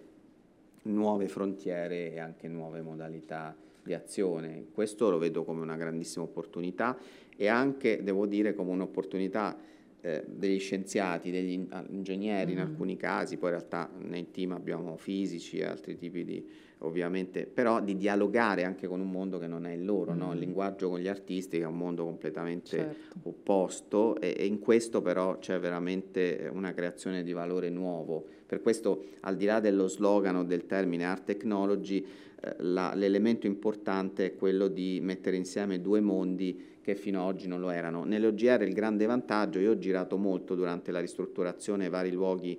nuove frontiere e anche nuove modalità di azione. Questo lo vedo come una grandissima opportunità, e anche, devo dire, come un'opportunità eh, degli scienziati, degli ingegneri mm-hmm. in alcuni casi, poi in realtà nel team abbiamo fisici e altri tipi di, ovviamente, però di dialogare anche con un mondo che non è il loro, mm. no? Il linguaggio con gli artisti che è un mondo completamente certo. opposto, e, e in questo però c'è veramente una creazione di valore nuovo. Per questo, al di là dello slogan o del termine art technology, eh, la, l'elemento importante è quello di mettere insieme due mondi che fino ad oggi non lo erano. Nell'O G R il grande vantaggio, io ho girato molto durante la ristrutturazione vari luoghi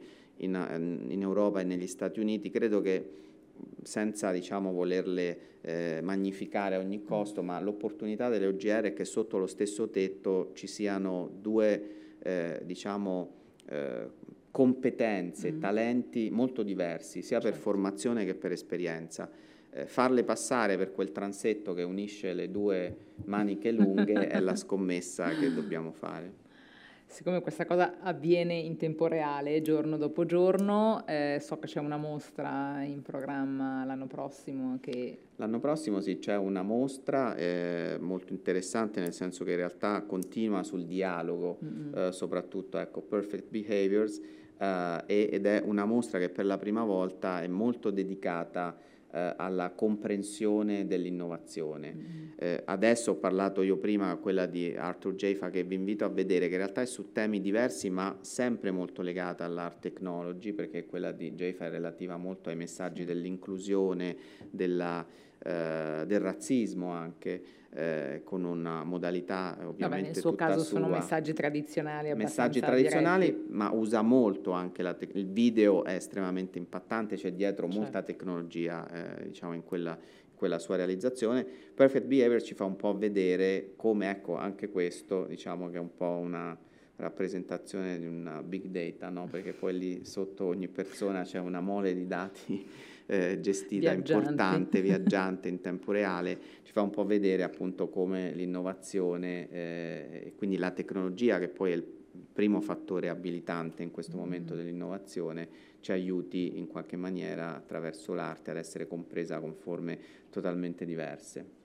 in, in Europa e negli Stati Uniti, credo che senza diciamo volerle eh, magnificare a ogni costo, ma l'opportunità delle O G R è che sotto lo stesso tetto ci siano due eh, diciamo eh, competenze, mm. talenti molto diversi, sia certo. per formazione che per esperienza. Eh, farle passare per quel transetto che unisce le due maniche lunghe è la scommessa che dobbiamo fare. Siccome questa cosa avviene in tempo reale, giorno dopo giorno, eh, so che c'è una mostra in programma l'anno prossimo che... L'anno prossimo sì, c'è una mostra eh, molto interessante, nel senso che in realtà continua sul dialogo, mm-hmm. eh, soprattutto, ecco, Perfect Behaviors, eh, ed è una mostra che per la prima volta è molto dedicata alla comprensione dell'innovazione. Mm-hmm. Eh, adesso ho parlato io prima, quella di Arthur Jafa, che vi invito a vedere, che in realtà è su temi diversi ma sempre molto legata all'art technology, perché quella di Jafa è relativa molto ai messaggi dell'inclusione, della, eh, del razzismo anche, eh, con una modalità ovviamente Vabbè, nel suo tutta caso sua. Sono messaggi tradizionali abbastanza Messaggi tradizionali, diretti. Ma usa molto anche la te- il video, è estremamente impattante, c'è dietro certo. molta tecnologia eh, diciamo in quella, in quella sua realizzazione. Perfect Behavior ci fa un po' vedere come, ecco, anche questo diciamo che è un po' una rappresentazione di una big data, no? Perché poi lì sotto ogni persona c'è una mole di dati eh, gestita, Viaggianti. importante, viaggiante in tempo reale, ci fa un po' vedere appunto come l'innovazione eh, e quindi la tecnologia, che poi è il primo fattore abilitante in questo mm. momento dell'innovazione, ci aiuti in qualche maniera attraverso l'arte ad essere compresa con forme totalmente diverse.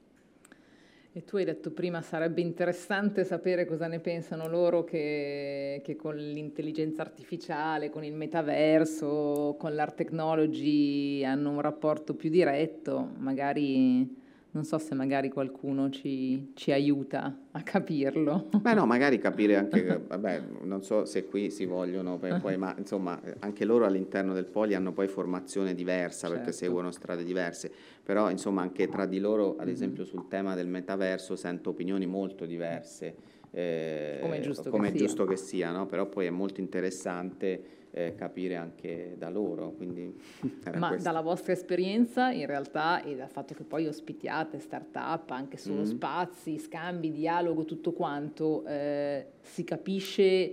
E tu hai detto prima sarebbe interessante sapere cosa ne pensano loro che, che con l'intelligenza artificiale, con il metaverso, con l'art technology hanno un rapporto più diretto, magari... Non so se magari qualcuno ci, ci aiuta a capirlo. Beh no, magari capire anche, vabbè, non so se qui si vogliono, poi, ma insomma anche loro all'interno del Poli hanno poi formazione diversa, certo. Perché seguono strade diverse, però insomma anche tra di loro, ad esempio sul tema del metaverso, sento opinioni molto diverse. Eh, come è giusto come che è sia, giusto che sia, no? Però poi è molto interessante eh, capire anche da loro. Quindi Ma questo. Dalla vostra esperienza in realtà e dal fatto che poi ospitiate start-up, anche solo mm-hmm. spazi, scambi, dialogo, tutto quanto, eh, si capisce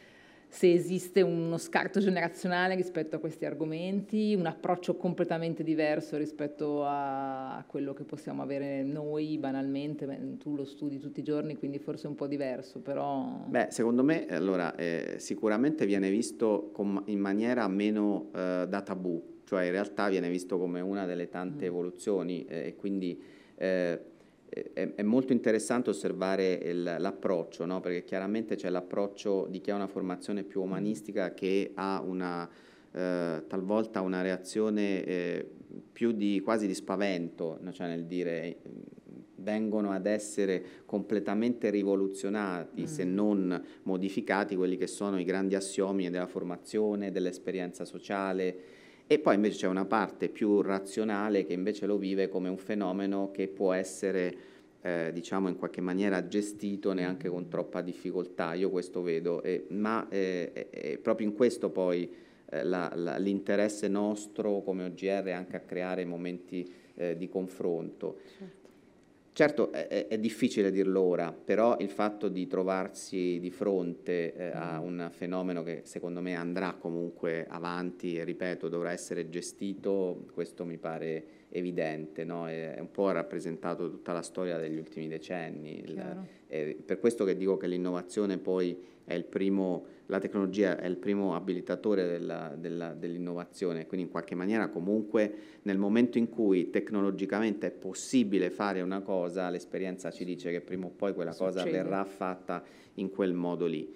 se esiste uno scarto generazionale rispetto a questi argomenti, un approccio completamente diverso rispetto a, a quello che possiamo avere noi banalmente. Beh, tu lo studi tutti i giorni, quindi forse è un po' diverso, però... Beh, secondo me, allora, eh, sicuramente viene visto con, in maniera meno eh, da tabù, cioè in realtà viene visto come una delle tante mm. evoluzioni eh, e quindi... Eh, È, è molto interessante osservare il, l'approccio, no? Perché chiaramente c'è l'approccio di chi ha una formazione più umanistica che ha una eh, talvolta una reazione eh, più di quasi di spavento, no? Cioè nel dire vengono ad essere completamente rivoluzionati, mm. se non modificati, quelli che sono i grandi assiomi della formazione, dell'esperienza sociale. E poi invece c'è una parte più razionale che invece lo vive come un fenomeno che può essere, eh, diciamo, in qualche maniera gestito neanche con troppa difficoltà. Io questo vedo, eh, ma eh, eh, proprio in questo poi eh, la, la, l'interesse nostro come O G R è anche a creare momenti eh, di confronto. Certo. Certo, è, è difficile dirlo ora, però il fatto di trovarsi di fronte eh, a un fenomeno che secondo me andrà comunque avanti e, ripeto, dovrà essere gestito, questo mi pare evidente, no? È un po' rappresentato tutta la storia degli ultimi decenni. Il, è per questo che dico che l'innovazione poi è il primo, la tecnologia è il primo abilitatore della, della, dell'innovazione, quindi in qualche maniera comunque nel momento in cui tecnologicamente è possibile fare una cosa, l'esperienza ci dice che prima o poi quella Succede. cosa verrà fatta in quel modo lì.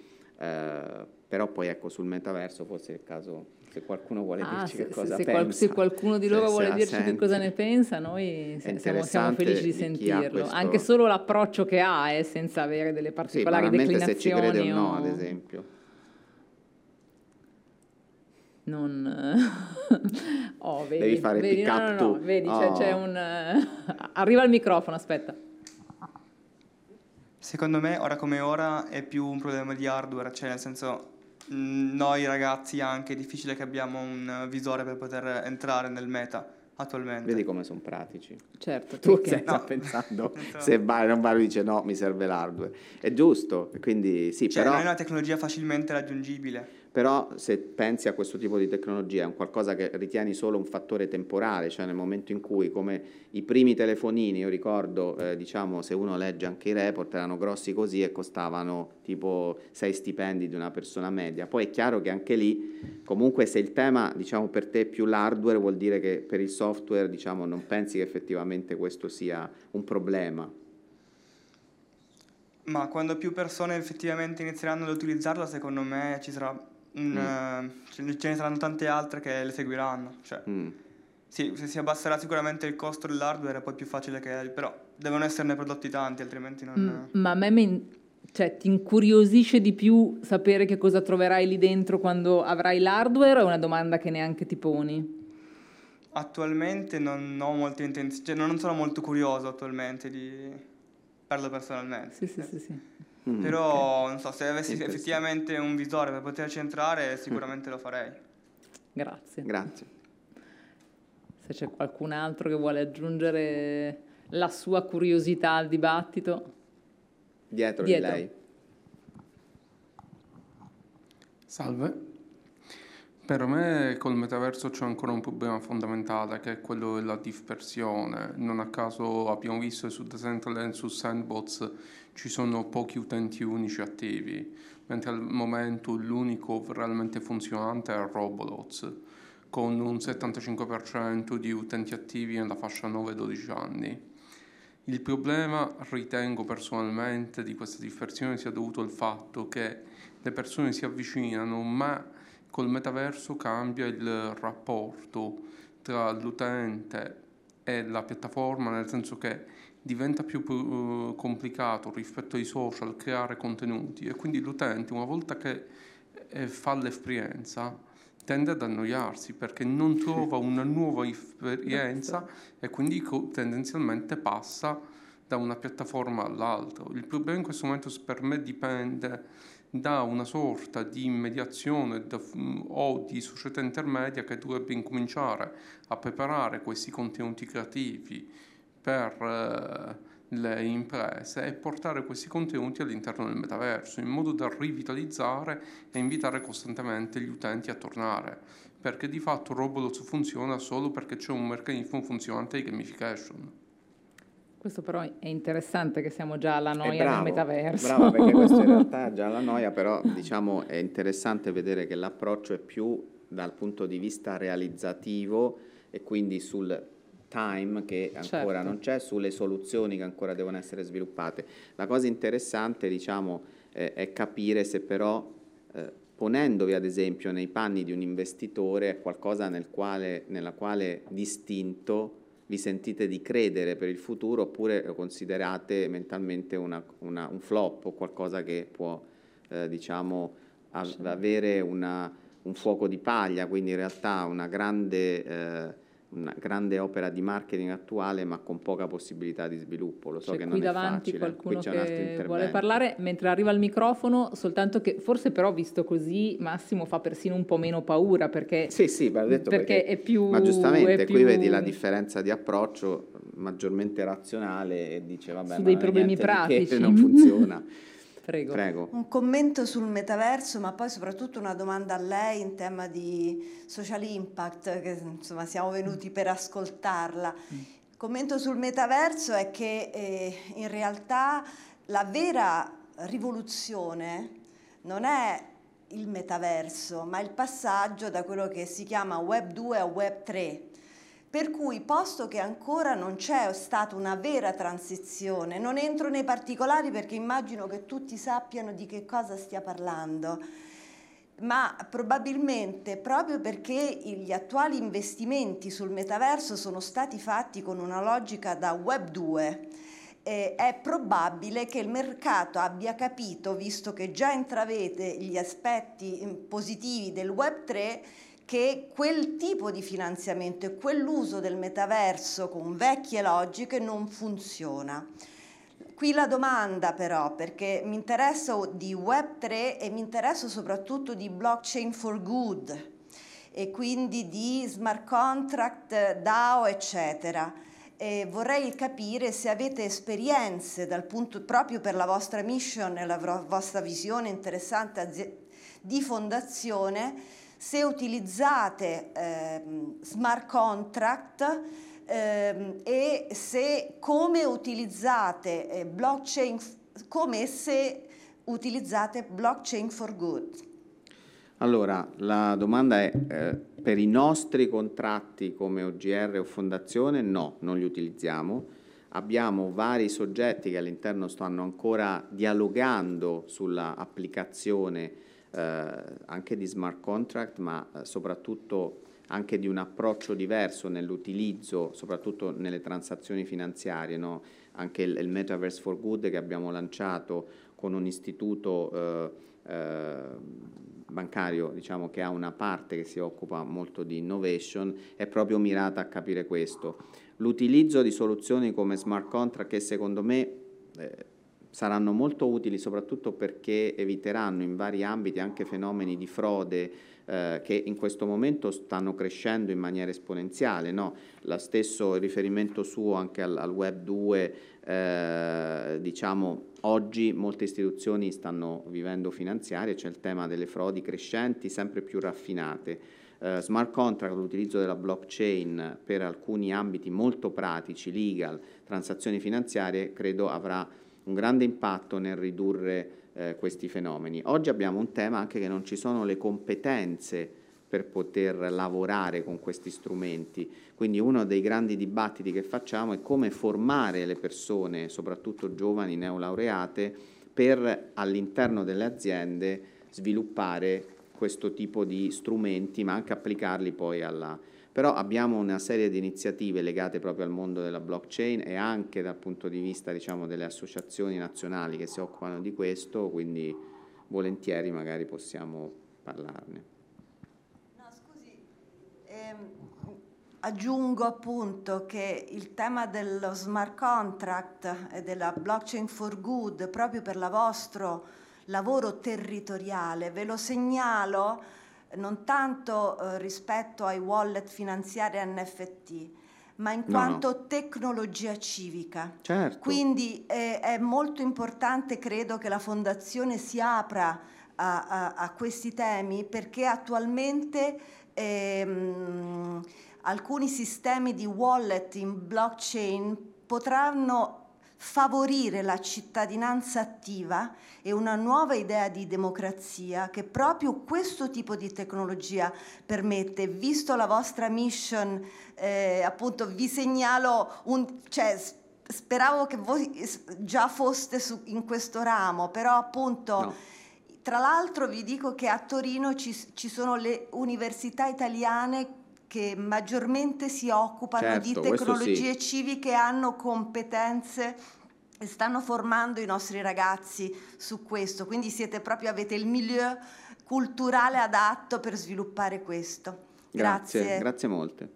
Eh, però poi ecco, sul metaverso forse è il caso, se qualcuno vuole ah, dirci se, che cosa se, pensa. Se qualcuno di loro se, vuole se dirci sente. che cosa ne pensa, noi siamo, siamo felici di, di sentirlo. Questo... Anche solo l'approccio che ha, eh, senza avere delle particolari sì, declinazioni. Se ci crede o no, ad esempio. Non... oh, vedi, devi fare vedi, pick no, up no, no, tu. vedi, oh. c'è, c'è un... arriva il microfono, aspetta. Secondo me, ora come ora, è più un problema di hardware, cioè nel senso, mh, noi ragazzi anche è difficile che abbiamo un visore per poter entrare nel meta attualmente. Vedi come sono pratici. Certo. Tu perché... stai no. pensando, se vai, non vai, dice no, mi serve l'hardware. È giusto, quindi sì, cioè, però... non è una tecnologia facilmente raggiungibile. Però se pensi a questo tipo di tecnologia è un qualcosa che ritieni solo un fattore temporale, cioè nel momento in cui, come i primi telefonini, io ricordo, eh, diciamo, se uno legge anche i report, erano grossi così e costavano tipo sei stipendi di una persona media. Poi è chiaro che anche lì, comunque se il tema, diciamo, per te è più l'hardware, vuol dire che per il software, diciamo, non pensi che effettivamente questo sia un problema. Ma quando più persone effettivamente inizieranno ad utilizzarla, secondo me ci sarà un, Mm. eh, ce ce ne saranno tante altre che le seguiranno. Cioè, Mm. sì, si si abbasserà sicuramente il costo dell'hardware, è poi più facile che... però devono esserne prodotti tanti, altrimenti non... Mm, ma a me men- cioè, ti incuriosisce di più sapere che cosa troverai lì dentro quando avrai l'hardware, o è una domanda che neanche ti poni? Attualmente non ho molte intenzioni, cioè non sono molto curioso attualmente di... parlo personalmente. Sì, sì, sì, sì. Mm. Però, non so, se avessi Interessante. effettivamente un visore per poterci entrare, sicuramente lo farei. Grazie. Grazie. Se c'è qualcun altro che vuole aggiungere la sua curiosità al dibattito. Dietro, Dietro. di lei. Salve. Per me col metaverso c'è ancora un problema fondamentale, che è quello della dispersione. Non a caso abbiamo visto che su Decentraland, su Sandbox ci sono pochi utenti unici attivi, mentre al momento l'unico realmente funzionante è Roblox, con un settantacinque per cento di utenti attivi nella fascia nove dodici anni. Il problema, ritengo personalmente, di questa dispersione sia dovuto al fatto che le persone si avvicinano, ma col metaverso cambia il rapporto tra l'utente e la piattaforma, nel senso che diventa più uh, complicato rispetto ai social creare contenuti, e quindi l'utente, una volta che eh, fa l'esperienza, tende ad annoiarsi perché non trova una nuova esperienza e quindi co- tendenzialmente passa da una piattaforma all'altra. Il problema in questo momento per me dipende da una sorta di mediazione da, o di società intermedia che dovrebbe incominciare a preparare questi contenuti creativi per eh, le imprese e portare questi contenuti all'interno del metaverso in modo da rivitalizzare e invitare costantemente gli utenti a tornare, perché di fatto Roblox funziona solo perché c'è un meccanismo funzionante di gamification. Questo però è interessante, che siamo già alla Eh, noia bravo, del metaverso. bravo, perché questo in realtà è già la noia, però diciamo è interessante vedere che l'approccio è più dal punto di vista realizzativo e quindi sul time che ancora Certo. non c'è, sulle soluzioni che ancora devono essere sviluppate. La cosa interessante, diciamo, eh, è capire se però eh, ponendovi ad esempio nei panni di un investitore è qualcosa nel quale, nella quale distinto vi sentite di credere per il futuro, oppure lo considerate mentalmente una, una, un flop o qualcosa che può eh, diciamo av- avere una, un fuoco di paglia, quindi in realtà una grande, eh, una grande opera di marketing attuale ma con poca possibilità di sviluppo. Lo so C'è che qui non è davanti facile, qualcuno qui c'è un altro che intervento. vuole parlare mentre arriva il microfono, soltanto che forse però visto così Massimo fa persino un po' meno paura, perché, Sì, sì, l'ho detto perché perché, è più... ma giustamente è qui più vedi la differenza di approccio maggiormente razionale e dice vabbè, su ma dei non è problemi niente di che, pratici. non funziona. Prego. Prego. Un commento sul metaverso, ma poi soprattutto una domanda a lei in tema di social impact, che insomma siamo venuti per ascoltarla. Il commento sul metaverso è che eh, in realtà la vera rivoluzione non è il metaverso, ma il passaggio da quello che si chiama web due a web tre. Per cui, posto che ancora non c'è stata una vera transizione, non entro nei particolari perché immagino che tutti sappiano di che cosa stia parlando, ma probabilmente proprio perché gli attuali investimenti sul metaverso sono stati fatti con una logica da web due, eh, è probabile che il mercato abbia capito, visto che già intravede gli aspetti positivi del web tre, che quel tipo di finanziamento e quell'uso del metaverso con vecchie logiche non funziona. Qui la domanda però, perché mi interesso di web tre e mi interesso soprattutto di blockchain for good e quindi di smart contract, D A O, eccetera. E vorrei capire se avete esperienze dal punto, proprio per la vostra mission e la vostra visione interessante aziendale, di fondazione, se utilizzate eh, smart contract eh, e se come utilizzate eh, blockchain, come se utilizzate blockchain for good. Allora, la domanda è, eh, per i nostri contratti come O G R o fondazione, no, non li utilizziamo. Abbiamo vari soggetti che all'interno stanno ancora dialogando sulla applicazione eh, anche di smart contract, ma eh, soprattutto anche di un approccio diverso nell'utilizzo, soprattutto nelle transazioni finanziarie, no? Anche il, il Metaverse for Good che abbiamo lanciato con un istituto eh, eh, bancario, diciamo, che ha una parte che si occupa molto di innovation, è proprio mirata a capire questo. L'utilizzo di soluzioni come smart contract, che secondo me eh, saranno molto utili soprattutto perché eviteranno in vari ambiti anche fenomeni di frode eh, che in questo momento stanno crescendo in maniera esponenziale, no? Lo stesso riferimento suo anche al, al web due, eh, diciamo, oggi molte istituzioni stanno vivendo finanziarie, c'è il tema delle frodi crescenti, sempre più raffinate. Uh, smart contract, l'utilizzo della blockchain per alcuni ambiti molto pratici, legal, transazioni finanziarie, credo avrà un grande impatto nel ridurre eh, questi fenomeni. Oggi abbiamo un tema anche che non ci sono le competenze per poter lavorare con questi strumenti, quindi uno dei grandi dibattiti che facciamo è come formare le persone, soprattutto giovani neolaureate, per all'interno delle aziende sviluppare questo tipo di strumenti, ma anche applicarli poi alla... Però abbiamo una serie di iniziative legate proprio al mondo della blockchain e anche dal punto di vista, diciamo, delle associazioni nazionali che si occupano di questo, quindi volentieri magari possiamo parlarne. No, scusi, ehm, aggiungo appunto che il tema dello smart contract e della blockchain for good, proprio per la vostro lavoro territoriale, ve lo segnalo non tanto eh, rispetto ai wallet finanziari N F T, ma in No, quanto no. tecnologia civica. Certo. Quindi eh, è molto importante, credo, che la Fondazione si apra a, a, a questi temi, perché attualmente ehm, alcuni sistemi di wallet in blockchain potranno favorire la cittadinanza attiva e una nuova idea di democrazia che proprio questo tipo di tecnologia permette. Visto la vostra mission, eh, appunto vi segnalo un... Cioè, speravo che voi già foste su, in questo ramo, però appunto... No. Tra l'altro vi dico che a Torino ci, ci sono le università italiane che maggiormente si occupano Certo, di tecnologie sì. civiche, hanno competenze e stanno formando i nostri ragazzi su questo, quindi siete proprio, avete il milieu culturale adatto per sviluppare questo. Grazie, Grazie, grazie molte.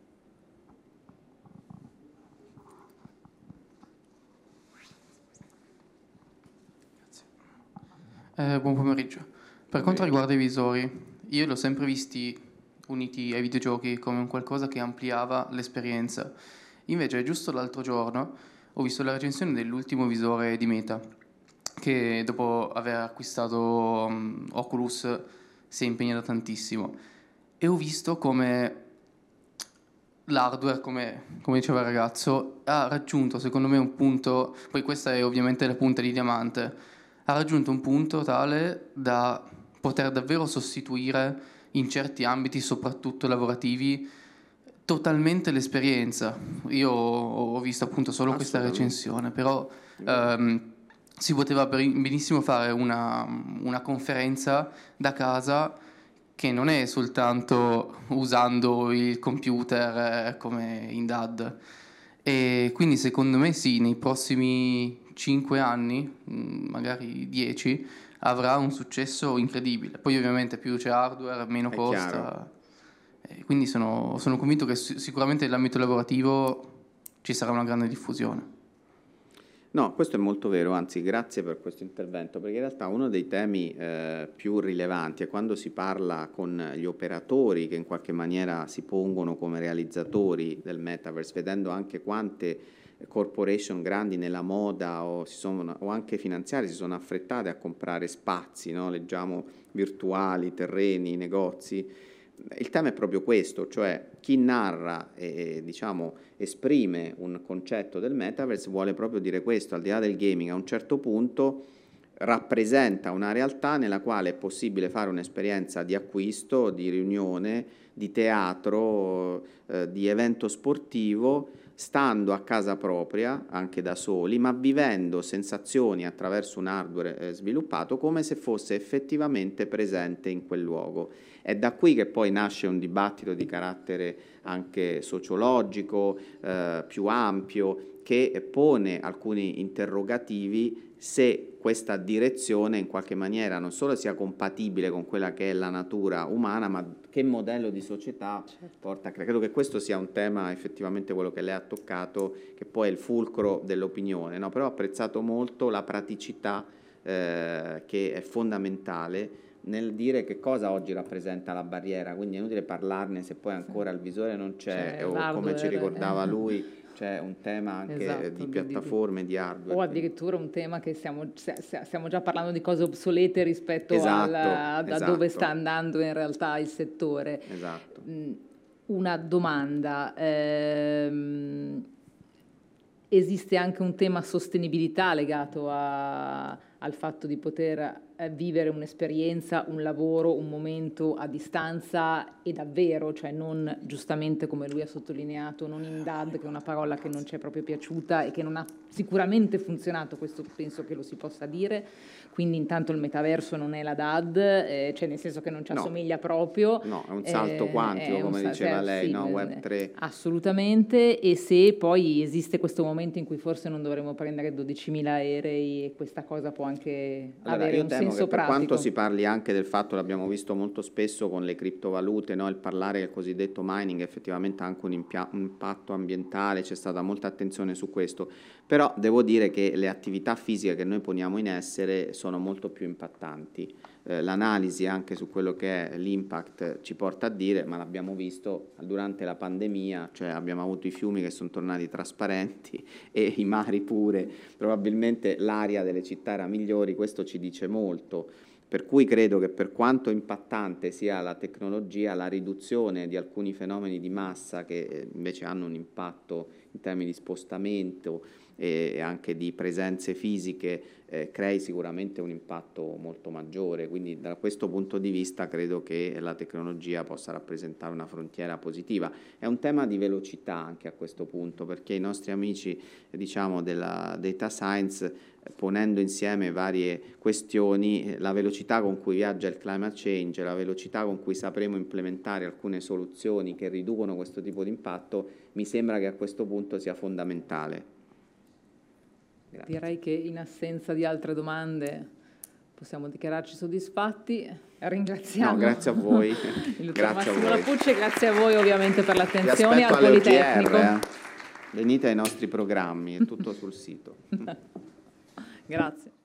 Eh, buon pomeriggio. Per quanto riguarda i visori, io li ho sempre visti uniti ai videogiochi come un qualcosa che ampliava l'esperienza. Invece, giusto l'altro giorno, ho visto la recensione dell'ultimo visore di Meta, che dopo aver acquistato um, Oculus si è impegnato tantissimo. E ho visto come l'hardware, come, come diceva il ragazzo, ha raggiunto, secondo me, un punto, poi questa è ovviamente la punta di diamante, ha raggiunto un punto tale da poter davvero sostituire in certi ambiti, soprattutto lavorativi, totalmente l'esperienza. Io ho visto appunto solo questa recensione, però ehm, si poteva benissimo fare una, una conferenza da casa che non è soltanto usando il computer eh, come in D A D. E quindi secondo me sì, nei prossimi cinque anni, magari dieci, avrà un successo incredibile. Poi ovviamente più c'è hardware, meno È costa. chiaro. E quindi sono, sono convinto che sicuramente nell'ambito lavorativo ci sarà una grande diffusione. No, questo è molto vero, anzi grazie per questo intervento, perché in realtà uno dei temi eh, più rilevanti è quando si parla con gli operatori che in qualche maniera si pongono come realizzatori del metaverse, vedendo anche quante corporation grandi nella moda o, si sono, o anche finanziarie si sono affrettate a comprare spazi, no? Leggiamo virtuali, terreni, negozi. Il tema è proprio questo, cioè chi narra e diciamo esprime un concetto del metaverse vuole proprio dire questo, al di là del gaming, a un certo punto rappresenta una realtà nella quale è possibile fare un'esperienza di acquisto, di riunione, di teatro, eh, di evento sportivo, stando a casa propria, anche da soli, ma vivendo sensazioni attraverso un hardware eh, sviluppato come se fosse effettivamente presente in quel luogo. È da qui che poi nasce un dibattito di carattere anche sociologico, eh, più ampio, che pone alcuni interrogativi se questa direzione in qualche maniera non solo sia compatibile con quella che è la natura umana, ma che modello di società certo. porta a creare. Credo che questo sia un tema, effettivamente quello che lei ha toccato, che poi è il fulcro dell'opinione, no? Però ho apprezzato molto la praticità eh, che è fondamentale nel dire che cosa oggi rappresenta la barriera, quindi è inutile parlarne se poi ancora il visore non c'è, c'è o come ci ricordava lui, c'è un tema anche esatto, di piattaforme, di, di hardware. O addirittura un tema che stiamo, stiamo già parlando di cose obsolete rispetto esatto, alla, a esatto. dove sta andando in realtà il settore. Esatto. Una domanda, ehm, esiste anche un tema sostenibilità legato a, al fatto di poter vivere un'esperienza, un lavoro, un momento a distanza e davvero, cioè non giustamente come lui ha sottolineato, non in D A D, che è una parola che non ci è proprio piaciuta e che non ha sicuramente funzionato, questo penso che lo si possa dire, quindi intanto il metaverso non è la D A D, eh, cioè nel senso che non ci assomiglia no. proprio. No, è un salto eh, quantico, come un, diceva lei, sì, no? Web tre. Assolutamente, e se poi esiste questo momento in cui forse non dovremmo prendere dodicimila aerei e questa cosa può anche allora, avere un senso che per pratico. Quanto si parli anche del fatto, l'abbiamo visto molto spesso con le criptovalute, no? Il parlare del cosiddetto mining effettivamente ha anche un, impia- un impatto ambientale, c'è stata molta attenzione su questo, però devo dire che le attività fisiche che noi poniamo in essere sono molto più impattanti. Eh, l'analisi anche su quello che è l'impact ci porta a dire, ma l'abbiamo visto durante la pandemia, cioè abbiamo avuto i fiumi che sono tornati trasparenti e i mari pure, probabilmente l'aria delle città era migliori, questo ci dice molto, per cui credo che per quanto impattante sia la tecnologia, la riduzione di alcuni fenomeni di massa che invece hanno un impatto in termini di spostamento e anche di presenze fisiche eh, crei sicuramente un impatto molto maggiore, quindi da questo punto di vista credo che la tecnologia possa rappresentare una frontiera positiva. È un tema di velocità anche a questo punto, perché i nostri amici diciamo della data science, ponendo insieme varie questioni, la velocità con cui viaggia il climate change, la velocità con cui sapremo implementare alcune soluzioni che riducono questo tipo di impatto, mi sembra che a questo punto sia fondamentale. Grazie. Direi che in assenza di altre domande possiamo dichiararci soddisfatti. Ringraziamo. No, grazie a voi. il grazie Massimo a voi. Lapucci, grazie a voi ovviamente per l'attenzione al alle Politecnico. O G R, eh. Venite ai nostri programmi, è tutto sul sito. Grazie.